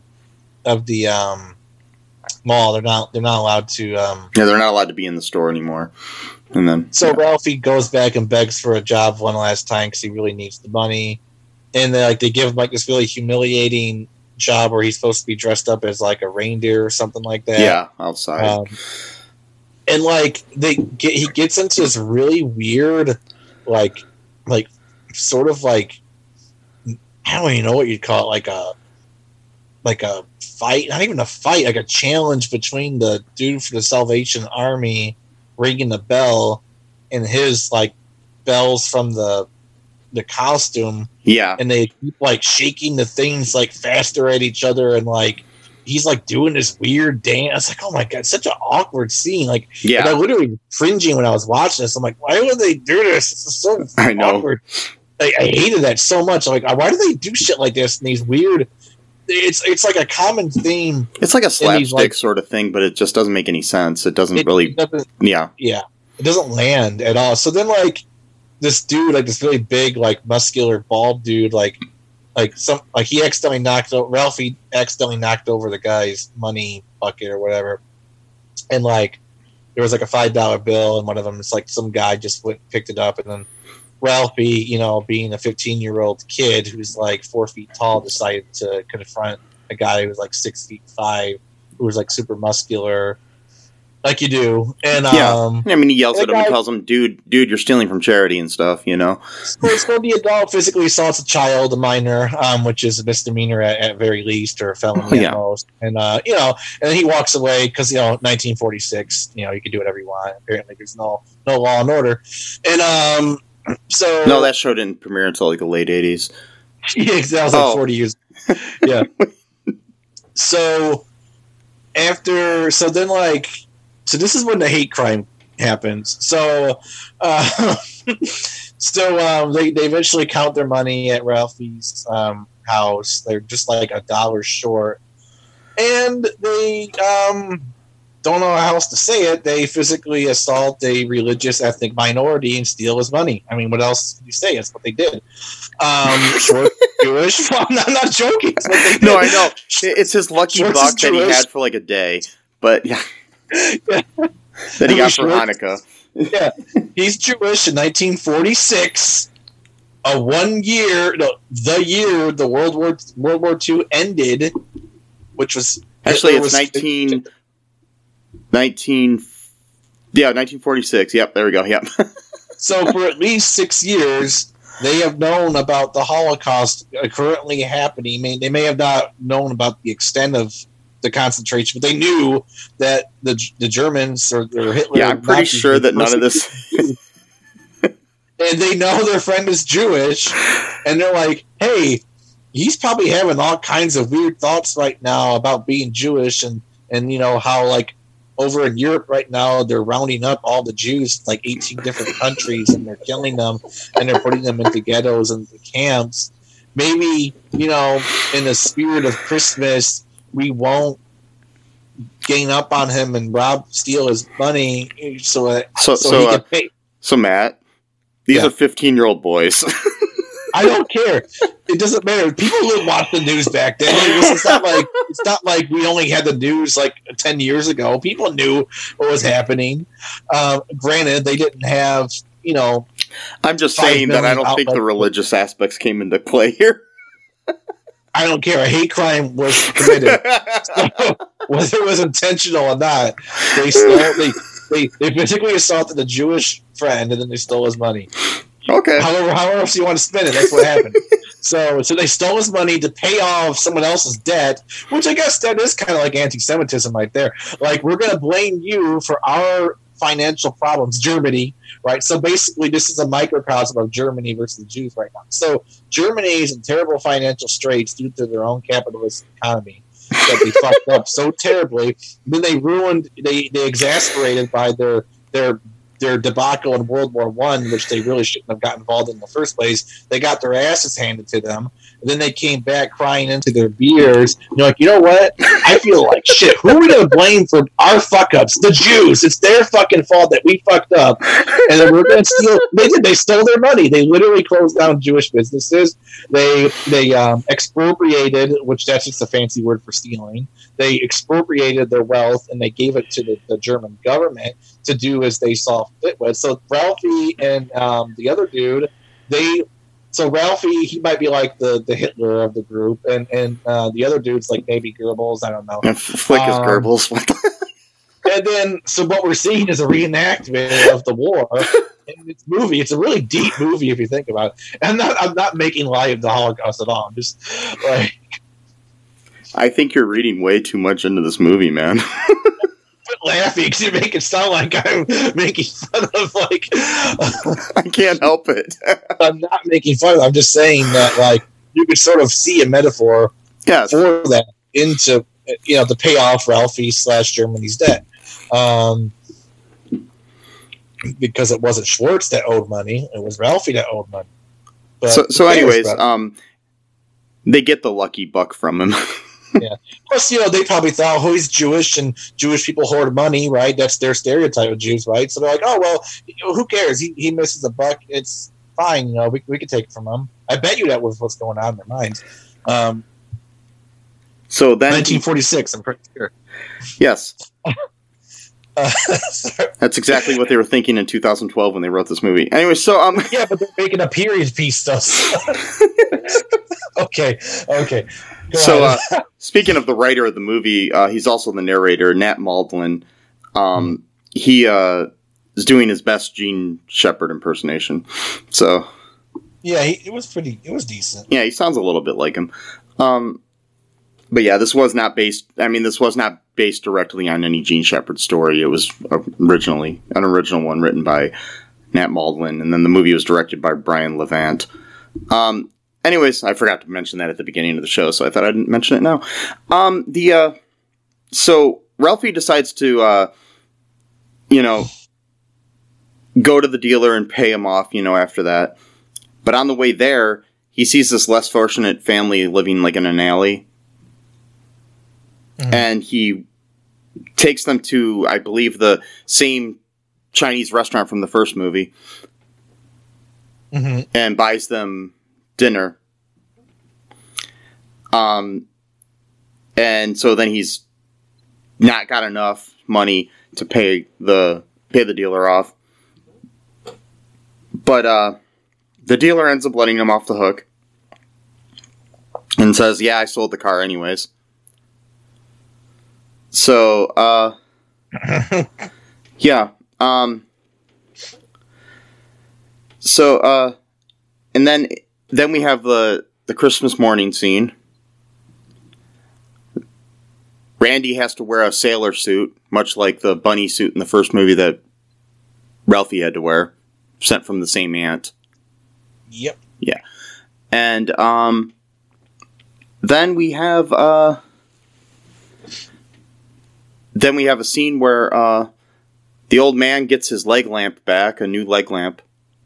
[SPEAKER 5] mall. They're not allowed to.
[SPEAKER 4] They're not allowed to be in the store anymore. And then
[SPEAKER 5] Ralphie goes back and begs for a job one last time because he really needs the money. And they give him like this really humiliating job where he's supposed to be dressed up as like a reindeer or something like that.
[SPEAKER 4] Yeah, outside.
[SPEAKER 5] And like he gets into this really weird, like sort of like, I don't even know what you'd call it, like a fight, not even a fight, like a challenge between the dude for the Salvation Army ringing the bell and his like bells from the costume.
[SPEAKER 4] Yeah.
[SPEAKER 5] And they keep like shaking the things like faster at each other, and like he's like doing this weird dance. Like, oh my God, such an awkward scene. Like, I literally cringing when I was watching this. I'm like, why would they do this? This is so awkward. I hated that so much. Like, why do they do shit like this in these weird? It's like a common theme.
[SPEAKER 4] It's like a slapstick sort of thing, but it just doesn't make any sense. It doesn't really. Yeah.
[SPEAKER 5] It doesn't land at all. So then, like, this dude, like this really big, like muscular, bald dude, he accidentally Ralphie accidentally knocked over the guy's money bucket or whatever, and like there was like a $5 bill, and one of them is like some guy just went and picked it up, and then Ralphie, being a 15-year-old kid who's like 4 feet tall, decided to confront a guy who was like 6'5", who was like super muscular, like you do. And
[SPEAKER 4] he yells at him and tells him, "Dude, you're stealing from charity and stuff."
[SPEAKER 5] It's called the adult physically assaults a child, a minor, which is a misdemeanor at very least, or a felony at most. And and then he walks away because 1946, you can do whatever you want. Apparently, there's no law and order, and So
[SPEAKER 4] no, that show didn't premiere until like the late 80s.
[SPEAKER 5] Yeah, that was like 40 years. Yeah. So this is when the hate crime happens. So, they eventually count their money at Ralphie's house. They're just like $1 short, and they don't know how else to say it. They physically assault a religious ethnic minority and steal his money. I mean, what else can you say? That's what they did. Short Jewish. Well, I'm not joking. That's what they did.
[SPEAKER 4] No, I know. It's his lucky
[SPEAKER 5] Schwartz
[SPEAKER 4] buck
[SPEAKER 5] is
[SPEAKER 4] that he
[SPEAKER 5] Jewish.
[SPEAKER 4] had for like a day, but yeah, that he got for Hanukkah.
[SPEAKER 5] Yeah, he's Jewish in 1946. The year the World War II ended, which was
[SPEAKER 4] Actually,
[SPEAKER 5] Hitler
[SPEAKER 4] it's
[SPEAKER 5] was
[SPEAKER 4] 1946. Yep, there we go. Yep.
[SPEAKER 5] So for at least 6 years, they have known about the Holocaust currently happening. They may have not known about the extent of the concentration, but they knew that the Germans or Hitler.
[SPEAKER 4] Yeah, I'm pretty sure that none of this.
[SPEAKER 5] And they know their friend is Jewish, and they're like, "Hey, he's probably having all kinds of weird thoughts right now about being Jewish, and you know how like over in Europe right now they're rounding up all the Jews, like 18 different countries, and they're killing them, and they're putting them into ghettos and camps. Maybe, you know, in the spirit of Christmas, we won't gang up on him and steal his money, so he can pay."
[SPEAKER 4] So Matt, these are 15-year-old boys.
[SPEAKER 5] I don't care. It doesn't matter. People didn't watch the news back then. It's not like we only had the news like 10 years ago. People knew what was happening. Granted, they didn't have, you know.
[SPEAKER 4] I'm just saying that I don't think the religious aspects came into play here.
[SPEAKER 5] I don't care. A hate crime was committed. So, whether it was intentional or not, they physically assaulted a Jewish friend and then they stole his money.
[SPEAKER 4] Okay.
[SPEAKER 5] However else you want to spin it, that's what happened. So they stole his money to pay off someone else's debt, which I guess that is kind of like anti-Semitism right there. Like, we're going to blame you for our financial problems, Germany, right? So basically, this is a microcosm of Germany versus the Jews right now. So Germany is in terrible financial straits due to their own capitalist economy that they fucked up so terribly. Then they exasperated by their debacle in World War I, which they really shouldn't have got involved in the first place. They got their asses handed to them. And then they came back crying into their beers. And you're like, you know what? I feel like shit. Who are we going to blame for our fuck-ups? The Jews. It's their fucking fault that we fucked up. And then we're going to steal. They stole their money. They literally closed down Jewish businesses. They expropriated, which that's just a fancy word for stealing. They expropriated their wealth and they gave it to the German government to do as they saw fit with. So Ralphie and the other dude, Ralphie, he might be like the Hitler of the group, and the other dude's like maybe Goebbels, I don't know.
[SPEAKER 4] Flick is Goebbels.
[SPEAKER 5] And then, so what we're seeing is a reenactment of the war. And it's a really deep movie if you think about it. And I'm not making light of the Holocaust at all. I'm just like,
[SPEAKER 4] I think you're reading way too much into this movie, man.
[SPEAKER 5] Laughing because you make it sound like I'm making fun of like.
[SPEAKER 4] I can't help it.
[SPEAKER 5] I'm not making fun of it. I'm just saying that like you could sort of see a metaphor for that into to pay off Ralphie / Germany's debt, because it wasn't Schwartz that owed money; it was Ralphie that owed money. But
[SPEAKER 4] so anyways, they get the lucky buck from him.
[SPEAKER 5] Yeah. Plus, they probably thought, oh, he's Jewish and Jewish people hoard money, right? That's their stereotype of Jews, right? So they're like, oh, well, who cares? He misses a buck. It's fine. We could take it from him. I bet you that was what's going on in their minds.
[SPEAKER 4] So then
[SPEAKER 5] 1946, I'm pretty sure.
[SPEAKER 4] Yes. That's exactly what they were thinking in 2012 when they wrote this movie. Anyway, so
[SPEAKER 5] yeah, but they're making a period piece, though. Okay.
[SPEAKER 4] So, speaking of the writer of the movie, he's also the narrator, Nat Maldwin. He is doing his best Gene Shepard impersonation. So,
[SPEAKER 5] yeah, it was decent.
[SPEAKER 4] Yeah, he sounds a little bit like him. But yeah, this was not based directly on any Gene Shepard story. It was originally an original one written by Nat Maldwin, and then the movie was directed by Brian Levant. Anyways, I forgot to mention that at the beginning of the show, so I thought I'd mention it now. So Ralphie decides to, go to the dealer and pay him off, after that. But on the way there, he sees this less fortunate family living, like, in an alley. Mm-hmm. And he takes them to, I believe, the same Chinese restaurant from the first movie, and buys them dinner. And so then he's not got enough money to pay the dealer off. But the dealer ends up letting him off the hook and says, "Yeah, I sold the car anyways." So, yeah. And then we have the Christmas morning scene. Randy has to wear a sailor suit, much like the bunny suit in the first movie that Ralphie had to wear, sent from the same aunt.
[SPEAKER 5] Yep.
[SPEAKER 4] Yeah. And then we have a scene where the old man gets his leg lamp back, a new leg lamp.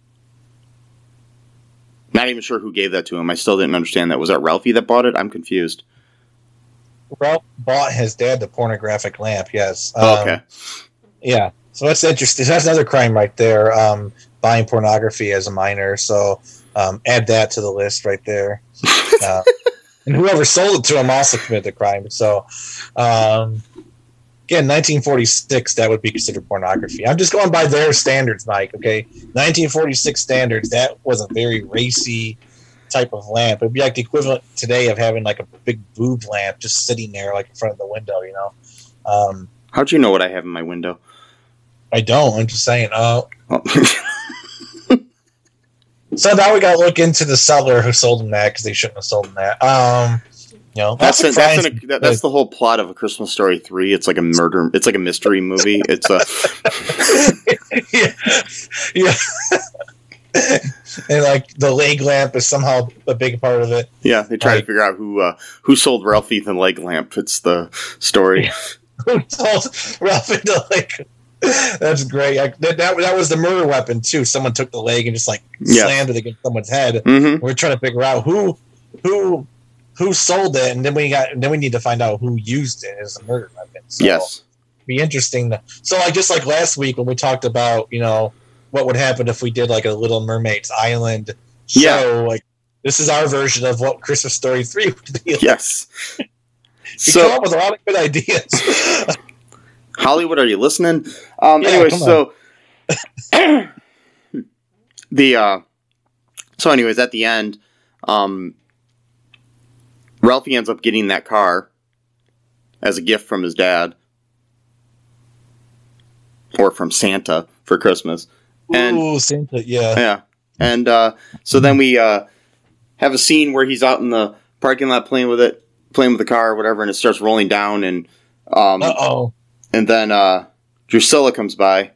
[SPEAKER 4] Not even sure who gave that to him. I still didn't understand that. Was that Ralphie that bought it? I'm confused.
[SPEAKER 5] Ralph bought his dad the pornographic lamp, yes.
[SPEAKER 4] Okay.
[SPEAKER 5] Yeah. So that's interesting. That's another crime right there, buying pornography as a minor. So add that to the list right there. And whoever sold it to him also committed the crime. So, again, 1946, that would be considered pornography. I'm just going by their standards, Mike, okay? 1946 standards, that was a very racy type of lamp. It'd be like the equivalent today of having like a big boob lamp just sitting there like in front of the window, you know?
[SPEAKER 4] How'd you know what I have in my window?
[SPEAKER 5] I don't. I'm just saying. So now we got to look into the seller who sold him that because they shouldn't have sold him that. You know,
[SPEAKER 4] that's the whole plot of A Christmas Story 3. It's like a murder. It's like a mystery movie. It's a
[SPEAKER 5] yeah. And like the leg lamp is somehow a big part of it.
[SPEAKER 4] Yeah, they try to figure out who sold Ralphie the leg lamp. It's the story.
[SPEAKER 5] Who sold Ralphie the leg? That's great. That was the murder weapon too. Someone took the leg and just like slammed it against someone's head.
[SPEAKER 4] Mm-hmm.
[SPEAKER 5] We're trying to figure out who sold it, and then we need to find out who used it as a murder weapon. So
[SPEAKER 4] yes,
[SPEAKER 5] it'd be interesting. So just like last week when we talked about what would happen if we did like a Little Mermaid's Island show. Like this is our version of what Christmas Story 3 would be like.
[SPEAKER 4] Yes.
[SPEAKER 5] We come up with a lot of good ideas.
[SPEAKER 4] Hollywood, are you listening? Anyway, so anyways, at the end, Ralphie ends up getting that car as a gift from his dad, or from Santa for Christmas.
[SPEAKER 5] Ooh, Santa, yeah.
[SPEAKER 4] Yeah, and so then we have a scene where he's out in the parking lot playing with the car or whatever, and it starts rolling down, and and then Drusilla comes by,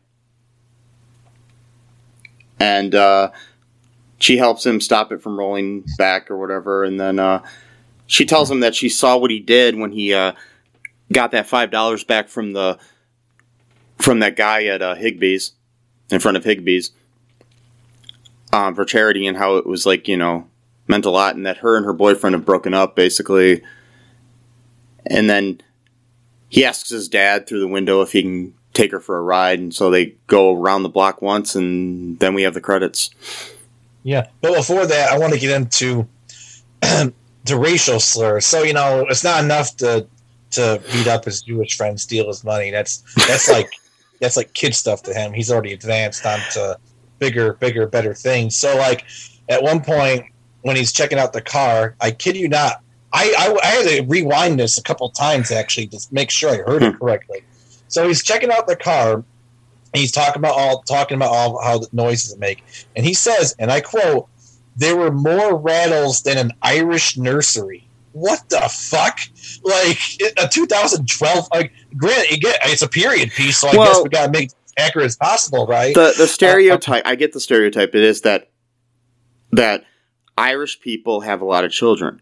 [SPEAKER 4] and she helps him stop it from rolling back or whatever, and then she tells him that she saw what he did when he got that $5 back from that guy at Higbee's, in front of Higbee's, for charity, and how it was like, meant a lot, and that her and her boyfriend have broken up, basically. And then he asks his dad through the window if he can take her for a ride, and so they go around the block once, and then we have the credits.
[SPEAKER 5] Yeah, but before that, I want to get into the racial slur. So, it's not enough to beat up his Jewish friend, steal his money. That's like kid stuff to him. He's already advanced onto bigger, better things. So, like, at one point when he's checking out the car, I kid you not, I had to rewind this a couple times actually to make sure I heard it correctly. So he's checking out the car, and he's talking about all how the noises it make, and he says, and I quote, "There were more rattles than an Irish nursery." What the fuck? Like a 2012. Like, granted, it's a period piece, so I guess we gotta make it as accurate as possible, right?
[SPEAKER 4] The stereotype. I get the stereotype. It is that Irish people have a lot of children.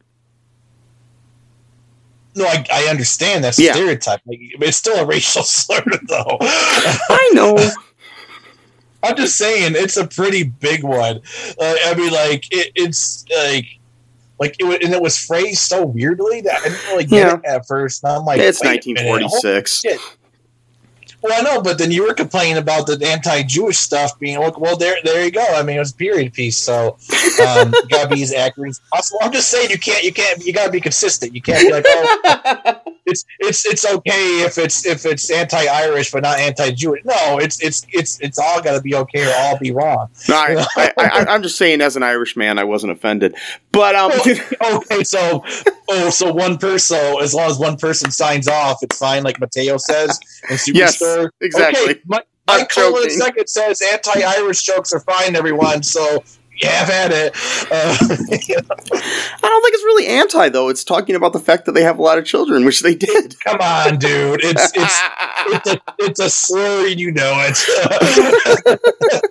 [SPEAKER 5] No, I understand that's a stereotype. Like, it's still a racial slur, though.
[SPEAKER 4] I know.
[SPEAKER 5] I'm just saying it's a pretty big one. I mean, like it's and it was phrased so weirdly that I didn't really get it at first. And I'm like,
[SPEAKER 4] it's 1946.
[SPEAKER 5] Well, I know, but then you were complaining about the anti-Jewish stuff being well. There you go. I mean, it was a period piece, so you gotta be as accurate as possible. I'm just saying, you gotta be consistent. You can't be like, oh, it's okay if it's anti-Irish but not anti-Jewish. No, it's all gotta be okay or all be wrong.
[SPEAKER 4] No, I'm just saying, as an Irish man, I wasn't offended, but
[SPEAKER 5] okay, so one person, as long as one person signs off, it's fine, like Mateo says in Superstore.
[SPEAKER 4] Yes, exactly.
[SPEAKER 5] Okay, Mike Coleman II says anti-Irish jokes are fine, everyone, so have at it.
[SPEAKER 4] I don't think it's really anti, though. It's talking about the fact that they have a lot of children, which they did.
[SPEAKER 5] Come on, dude. It's a slur, and you know it.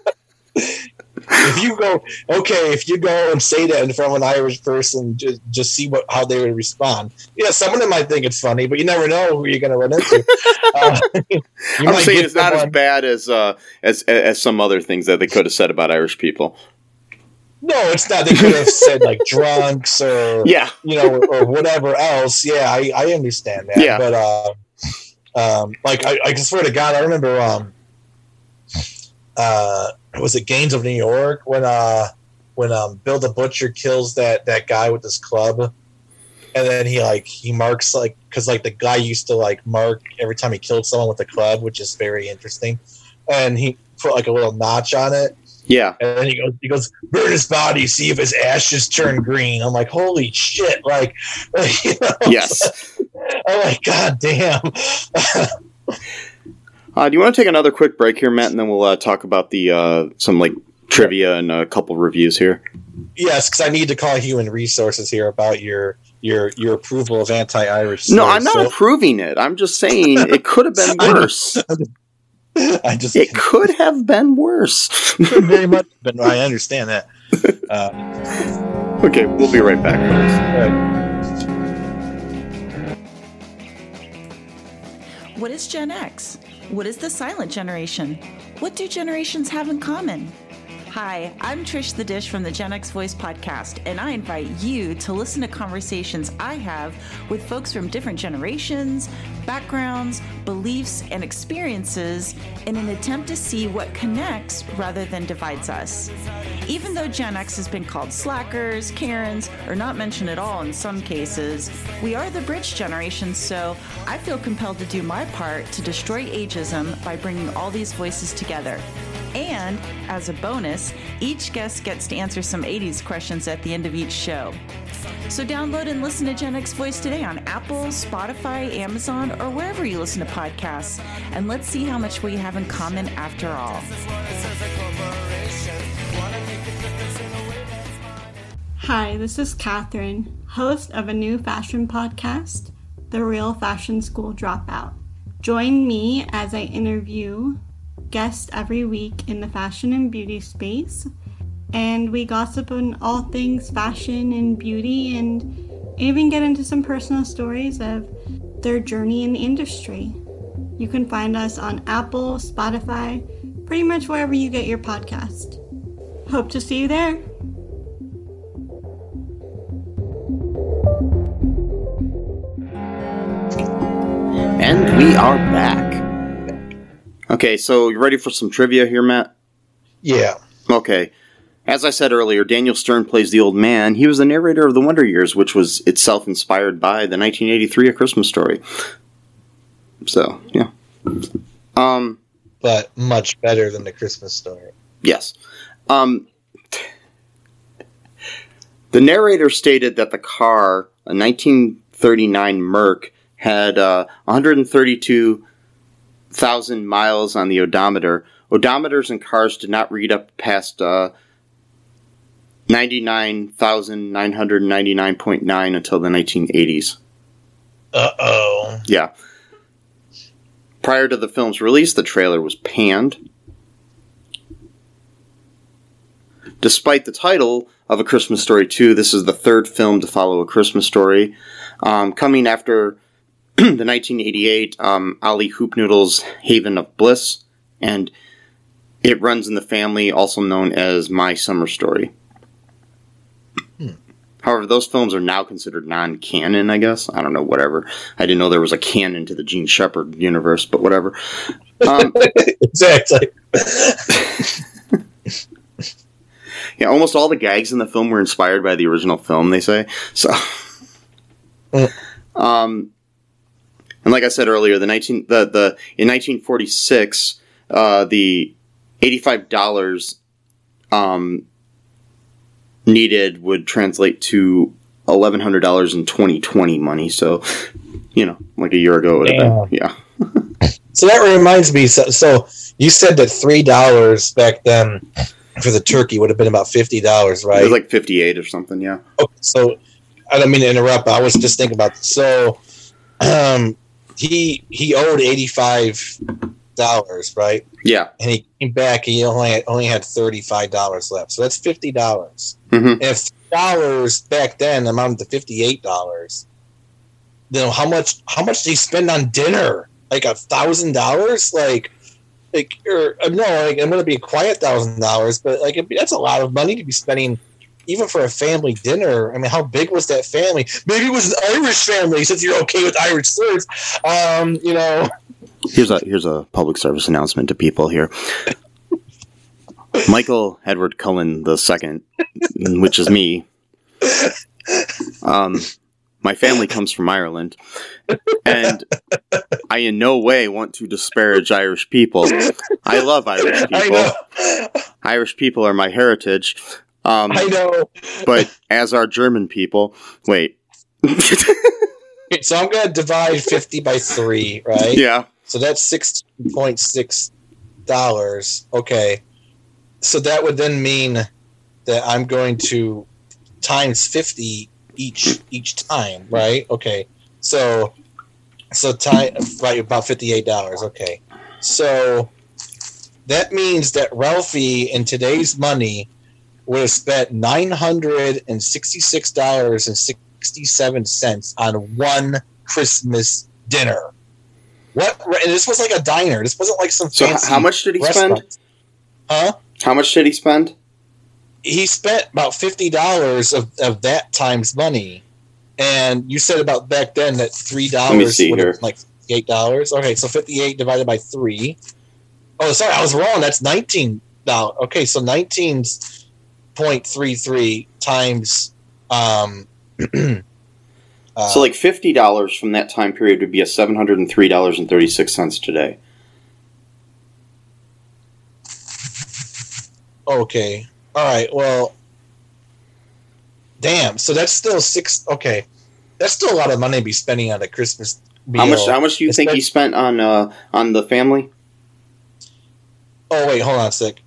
[SPEAKER 5] If you go and say that in front of an Irish person, just see how they would respond. Yeah, some of them might think it's funny, but you never know who you're going to run into.
[SPEAKER 4] I'm saying it's not as bad as some other things that they could have said about Irish people.
[SPEAKER 5] No, it's not. They could have said like drunks or or whatever else. Yeah, I understand that. Yeah. But I can swear to God, I remember was it Gangs of New York when Bill the Butcher kills that guy with his club, and then he marks because the guy used to mark every time he killed someone with a club, which is very interesting, and he put a little notch on it.
[SPEAKER 4] Yeah,
[SPEAKER 5] and then he goes burn his body, see if his ashes turn green. I'm like, holy shit!
[SPEAKER 4] Yes.
[SPEAKER 5] I'm like, god damn.
[SPEAKER 4] Do you want to take another quick break here, Matt, and then we'll talk about the some trivia and a couple reviews here?
[SPEAKER 5] Yes, because I need to call Human Resources here about your approval of anti-Irish.
[SPEAKER 4] No, I'm not approving it. I'm just saying it could have been worse. It could have been worse.
[SPEAKER 5] Very much, but I understand that.
[SPEAKER 4] Okay, we'll be right back, folks.
[SPEAKER 6] What is Gen X? What is the silent generation? What do generations have in common? Hi, I'm Trish the Dish from the Gen X Voice podcast, and I invite you to listen to conversations I have with folks from different generations, backgrounds, beliefs, and experiences in an attempt to see what connects rather than divides us. Even though Gen X has been called slackers, Karens, or not mentioned at all in some cases, we are the bridge generation, so I feel compelled to do my part to destroy ageism by bringing all these voices together. And, as a bonus, each guest gets to answer some 80s questions at the end of each show. So download and listen to Gen X Voice today on Apple, Spotify, Amazon, or wherever you listen to podcasts. And let's see how much we have in common after all.
[SPEAKER 7] Hi, this is Catherine, host of a new fashion podcast, The Real Fashion School Dropout. Join me as I interview guests every week in the fashion and beauty space, and we gossip on all things fashion and beauty, and even get into some personal stories of their journey in the industry. You can find us on Apple, Spotify, pretty much wherever you get your podcast. Hope to see you there.
[SPEAKER 4] And we are back. Okay, so you ready for some trivia here, Matt?
[SPEAKER 5] Yeah.
[SPEAKER 4] Okay. As I said earlier, Daniel Stern plays the old man. He was the narrator of The Wonder Years, which was itself inspired by the 1983 A Christmas Story. So, yeah.
[SPEAKER 5] But much better than The Christmas Story.
[SPEAKER 4] Yes. The narrator stated that the car, a 1939 Merc, had 132,000 miles on the odometer. Odometers in cars did not read up past 99,999.9 until the 1980s.
[SPEAKER 5] Uh-oh.
[SPEAKER 4] Yeah. Prior to the film's release, the trailer was panned. Despite the title of A Christmas Story 2, this is the third film to follow A Christmas Story. Coming after the 1988 Ali Hoopnoodle's Haven of Bliss, and It Runs in the Family, also known as My Summer Story. However, those films are now considered non-canon, I guess. I don't know, whatever. I didn't know there was a canon to the Gene Shepard universe, but whatever.
[SPEAKER 5] Exactly.
[SPEAKER 4] Yeah, almost all the gags in the film were inspired by the original film, they say. So, and like I said earlier, in 1946, the $85 needed would translate to $1,100 in 2020 money. So, like a year ago it would have been. Yeah.
[SPEAKER 5] So that reminds me. So you said that $3 back then for the turkey would have been about $50, right?
[SPEAKER 4] It was like 58 or something. Yeah.
[SPEAKER 5] Okay, so I don't mean to interrupt, but I was just thinking about this. So he owed $85, right?
[SPEAKER 4] Yeah.
[SPEAKER 5] And he came back. He only had $35 left. So that's $50.
[SPEAKER 4] Mm-hmm.
[SPEAKER 5] And if $3 back then amounted to $58, then how much did he spend on dinner? Like $1,000? Like I'm going to be a quiet $1,000, but that's a lot of money to be spending, even for a family dinner. I mean, how big was that family? Maybe it was an Irish family, since you're okay with Irish slurs.
[SPEAKER 4] Here's a public service announcement to people here. Michael Edward Cullen II, which is me. My family comes from Ireland, and I in no way want to disparage Irish people. I love Irish people.
[SPEAKER 5] I know.
[SPEAKER 4] Irish people are my heritage.
[SPEAKER 5] I know.
[SPEAKER 4] But as are German people. Wait.
[SPEAKER 5] So I'm going to divide 50 by 3, right?
[SPEAKER 4] Yeah.
[SPEAKER 5] So that's $16.6. Okay. So that would then mean that I'm going to times 50 each time, right? Okay. So time, right, about $58. Okay. So that means that Ralphie, in today's money, would have spent $966.67 on one Christmas dinner. What? And this was like a diner. This wasn't like some fancy.
[SPEAKER 4] So how much did he
[SPEAKER 5] restaurant.
[SPEAKER 4] spend?
[SPEAKER 5] Huh?
[SPEAKER 4] How much did he spend?
[SPEAKER 5] He spent about $50 of that times money. And you said about back then that $3 would have been like $8. Okay, so 58 divided by 3. Oh, sorry, I was wrong. That's $19. Okay, so 19.33 times.
[SPEAKER 4] So like $50 from that time period would be a $703.36 today.
[SPEAKER 5] Okay. All right. Well, damn. So that's still Okay, that's still a lot of money to be spending on a Christmas meal.
[SPEAKER 4] How much do you think he spent on the family?
[SPEAKER 5] Oh wait, hold on a sec.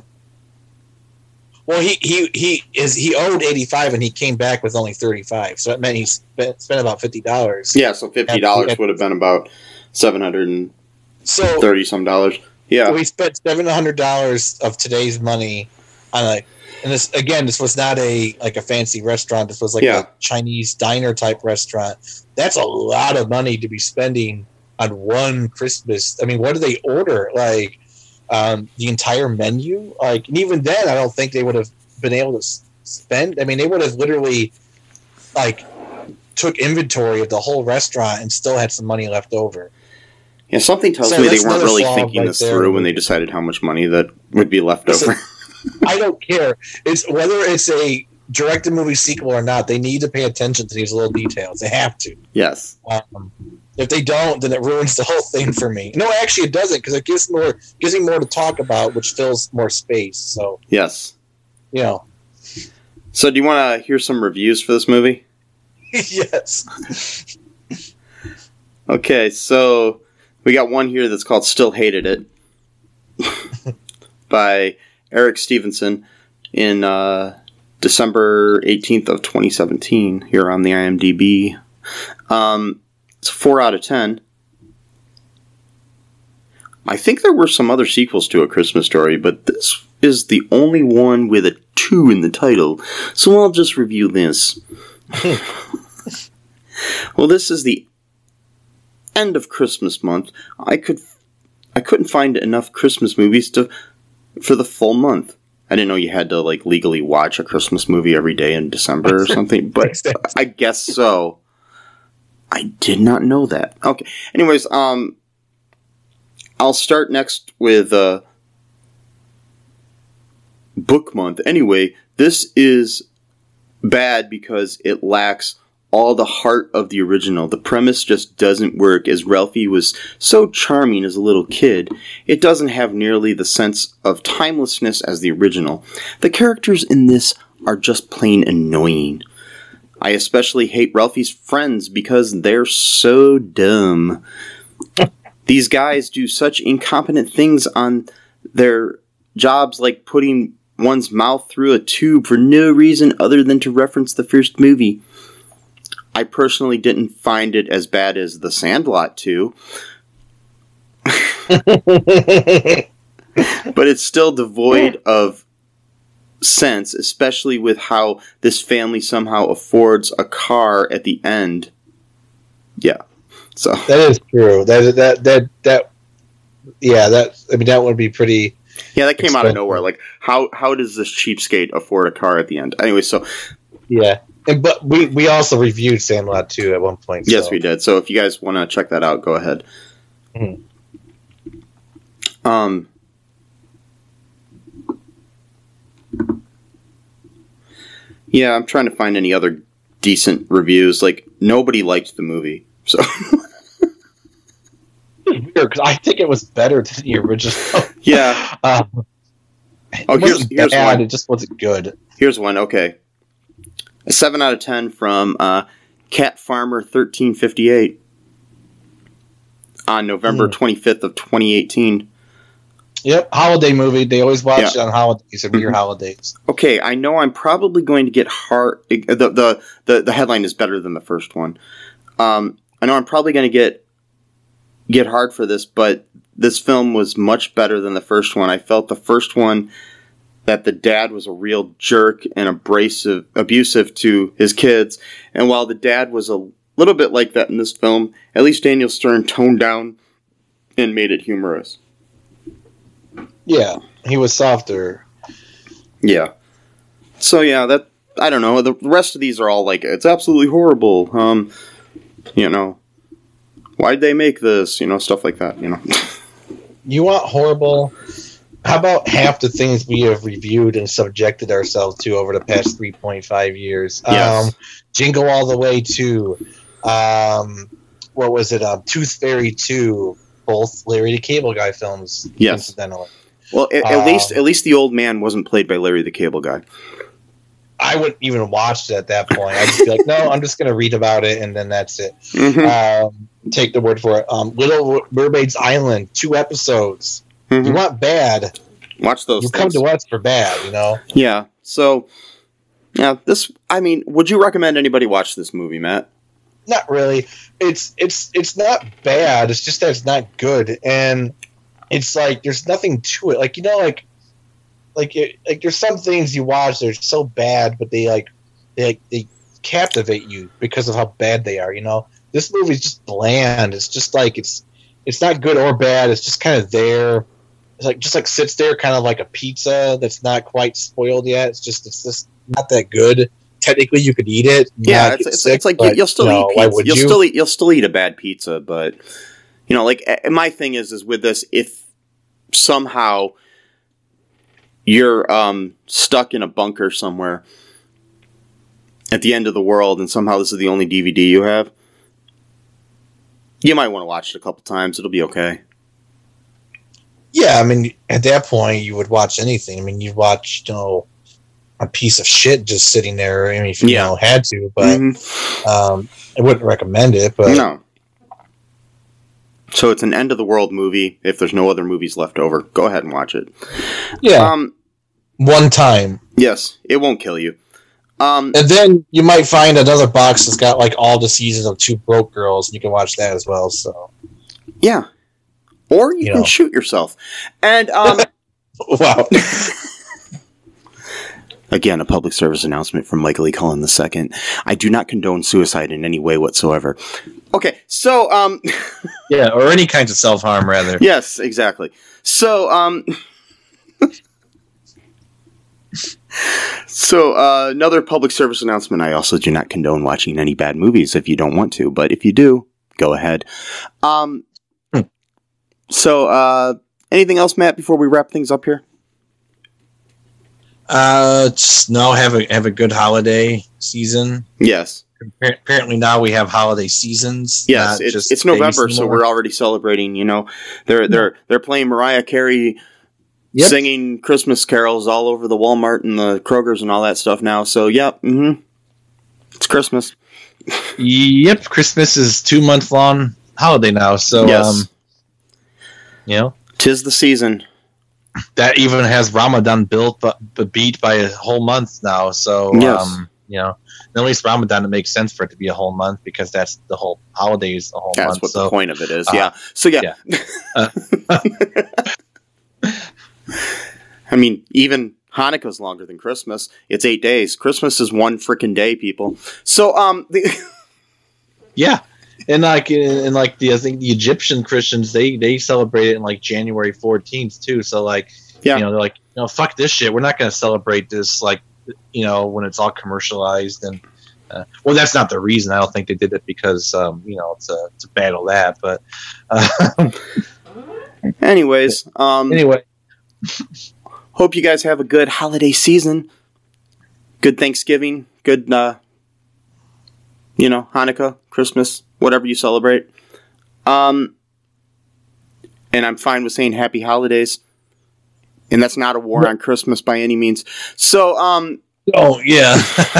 [SPEAKER 5] Well, he owed 85 and he came back with only 35, so that meant he spent about $50.
[SPEAKER 4] Yeah, so $50 would have been about $730 some dollars. Yeah,
[SPEAKER 5] so we spent $700 of today's money on this was not a fancy restaurant. This was a Chinese diner type restaurant. That's a lot of money to be spending on one Christmas. I mean, what do they order? Like the entire menu? Like, and even then, I don't think they would have been able to spend. I mean, they would have literally took inventory of the whole restaurant and still had some money left over.
[SPEAKER 4] Yeah, something tells me they weren't really thinking this through when they decided how much money that would be left over.
[SPEAKER 5] I don't care. It's whether it's a directed movie sequel or not. They need to pay attention to these little details. They have to.
[SPEAKER 4] Yes.
[SPEAKER 5] If they don't, then it ruins the whole thing for me. No, actually, it doesn't, because it gives me more to talk about, which fills more space. So
[SPEAKER 4] yes.
[SPEAKER 5] So
[SPEAKER 4] do you want to hear some reviews for this movie?
[SPEAKER 5] Yes.
[SPEAKER 4] Okay, so we got one here that's called "Still Hated It" by Eric Stevenson in December 18th of 2017 here on the IMDb. It's a 4 out of 10. I think there were some other sequels to A Christmas Story, but this is the only one with a 2 in the title, so I'll just review this. Well, this is the end of Christmas month. I couldn't find enough Christmas movies for the full month. I didn't know you had to legally watch a Christmas movie every day in December or something, but I guess so. I did not know that. Okay. Anyways, I'll start next with book month. Anyway, this is bad because it lacks all the heart of the original. The premise just doesn't work. As Ralphie was so charming as a little kid, it doesn't have nearly the sense of timelessness as the original. The characters in this are just plain annoying. I especially hate Ralphie's friends because they're so dumb. These guys do such incompetent things on their jobs, like putting one's mouth through a tube for no reason other than to reference the first movie. I personally didn't find it as bad as The Sandlot 2. But it's still devoid of sense, especially with how this family somehow affords a car at the end. Yeah. So
[SPEAKER 5] that is true. That would be pretty.
[SPEAKER 4] Yeah, that came out of nowhere. Like, how does this cheapskate afford a car at the end? Anyway, so
[SPEAKER 5] yeah, but we also reviewed Sandlot 2 at one point.
[SPEAKER 4] Yes,
[SPEAKER 5] so.
[SPEAKER 4] we did. So if you guys want to check that out, go ahead.
[SPEAKER 5] Mm-hmm.
[SPEAKER 4] Yeah, I'm trying to find any other decent reviews. Like, nobody liked the movie, so.
[SPEAKER 5] Weird, because I think it was better than the original.
[SPEAKER 4] Yeah. Here's
[SPEAKER 5] bad,
[SPEAKER 4] one.
[SPEAKER 5] It just wasn't good.
[SPEAKER 4] Here's one. Okay, a 7 out of 10 from Cat Farmer 1358 on November 25th of 2018.
[SPEAKER 5] Yep, holiday movie. They always watch it on holidays or near holidays.
[SPEAKER 4] Okay, I know I'm probably going to get hard. The headline is better than the first one. I know I'm probably going to get hard for this, but this film was much better than the first one. I felt the first one that the dad was a real jerk and abusive to his kids, and while the dad was a little bit like that in this film, at least Daniel Stern toned down and made it humorous.
[SPEAKER 5] Yeah, he was softer.
[SPEAKER 4] Yeah. So yeah, that I don't know. The rest of these are all like, it's absolutely horrible. Why'd they make this? Stuff like that.
[SPEAKER 5] You want horrible? How about half the things we have reviewed and subjected ourselves to over the past 3.5 years?
[SPEAKER 4] Yes.
[SPEAKER 5] Jingle All the Way 2. What was it? Tooth Fairy 2. Both Larry the Cable Guy films.
[SPEAKER 4] Yes.
[SPEAKER 5] Incidentally.
[SPEAKER 4] Well, at least the old man wasn't played by Larry the Cable Guy.
[SPEAKER 5] I wouldn't even watch it at that point. I'd just be like, no, I'm just going to read about it, and then that's it.
[SPEAKER 4] Mm-hmm.
[SPEAKER 5] Take the word for it. Little Mermaid's Island, 2 episodes.
[SPEAKER 4] Mm-hmm.
[SPEAKER 5] You want bad?
[SPEAKER 4] Watch those.
[SPEAKER 5] You come to us for bad,
[SPEAKER 4] Yeah. So, yeah, would you recommend anybody watch this movie, Matt?
[SPEAKER 5] Not really. It's not bad. It's just that it's not good, and it's like there's nothing to it. Like there's some things you watch that are so bad, but they captivate you because of how bad they are. This movie's just bland. It's just like it's not good or bad. It's just kind of there. It's just sits there, kind of like a pizza that's not quite spoiled yet. It's just not that good. Technically, you could eat it.
[SPEAKER 4] Yeah, it's like you'll still eat pizza.
[SPEAKER 5] Why would you?
[SPEAKER 4] You'll still eat a bad pizza, but my thing is with this, if somehow you're stuck in a bunker somewhere at the end of the world, and somehow this is the only DVD you have, you might want to watch it a couple times. It'll be okay.
[SPEAKER 5] Yeah, at that point, you would watch anything. You'd watch, a piece of shit just sitting there. If you had to, but I wouldn't recommend it. But
[SPEAKER 4] no. So it's an end of the world movie. If there's no other movies left over, go ahead and watch it.
[SPEAKER 5] Yeah. One time.
[SPEAKER 4] Yes, it won't kill you.
[SPEAKER 5] And then you might find another box that's got all the seasons of Two Broke Girls, and you can watch that as well. So
[SPEAKER 4] yeah, or you can shoot yourself. And
[SPEAKER 5] wow.
[SPEAKER 4] Again, a public service announcement from Michael E. Cullen II. I do not condone suicide in any way whatsoever. Okay, so
[SPEAKER 5] yeah, or any kinds of self-harm, rather.
[SPEAKER 4] Yes, exactly. So another public service announcement. I also do not condone watching any bad movies if you don't want to, but if you do, go ahead. So, anything else, Matt, before we wrap things up here?
[SPEAKER 5] No, have a good holiday season.
[SPEAKER 4] Yes.
[SPEAKER 5] Apparently now we have holiday seasons.
[SPEAKER 4] Yes, it's November, so we're already celebrating. You know, they're playing Mariah Carey, singing Christmas carols all over the Walmart and the Kroger's and all that stuff now. So, it's Christmas.
[SPEAKER 5] Yep, Christmas is 2 month long holiday now. So,
[SPEAKER 4] yes. 'Tis the season.
[SPEAKER 5] That even has Ramadan beat by a whole month now. So, at least Ramadan, it makes sense for it to be a whole month because that's the whole holiday is a whole month.
[SPEAKER 4] That's what the point of it is. So, I mean, even Hanukkah's longer than Christmas. It's 8 days. Christmas is one freaking day, people. So,
[SPEAKER 5] yeah. And I think the Egyptian Christians, they celebrate it in like January 14th too. So they're like, fuck this shit. We're not going to celebrate this when it's all commercialized and that's not the reason. I don't think they did it because it's a battle that. But
[SPEAKER 4] anyways,
[SPEAKER 5] anyway,
[SPEAKER 4] hope you guys have a good holiday season. Good Thanksgiving. Good Hanukkah, Christmas, whatever you celebrate. And I'm fine with saying happy holidays. And that's not a war on Christmas by any means. So,
[SPEAKER 5] oh, yeah.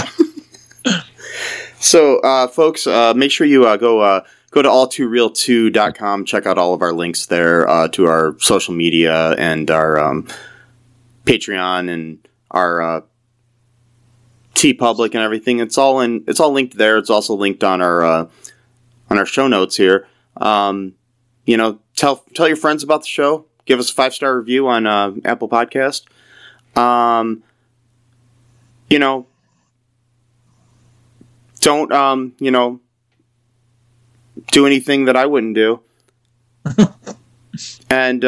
[SPEAKER 4] So, folks, make sure you go to all2real2.com. Check out all of our links there to our social media and our Patreon and our TeePublic and everything. It's all linked there. It's also linked on our show notes here. Tell your friends about the show. Give us a 5-star review on Apple Podcast. Don't do anything that I wouldn't do. And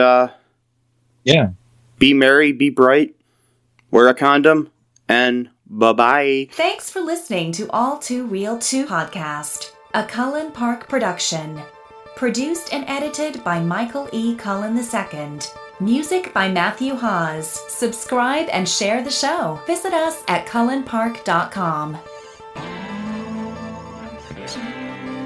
[SPEAKER 4] be merry, be bright, wear a condom, and bye-bye.
[SPEAKER 8] Thanks for listening to All Too Real 2 podcast, a Cullen Park production. Produced and edited by Michael E. Cullen II. Music by Matthew Haas. Subscribe and share the show. Visit us at cullenpark.com.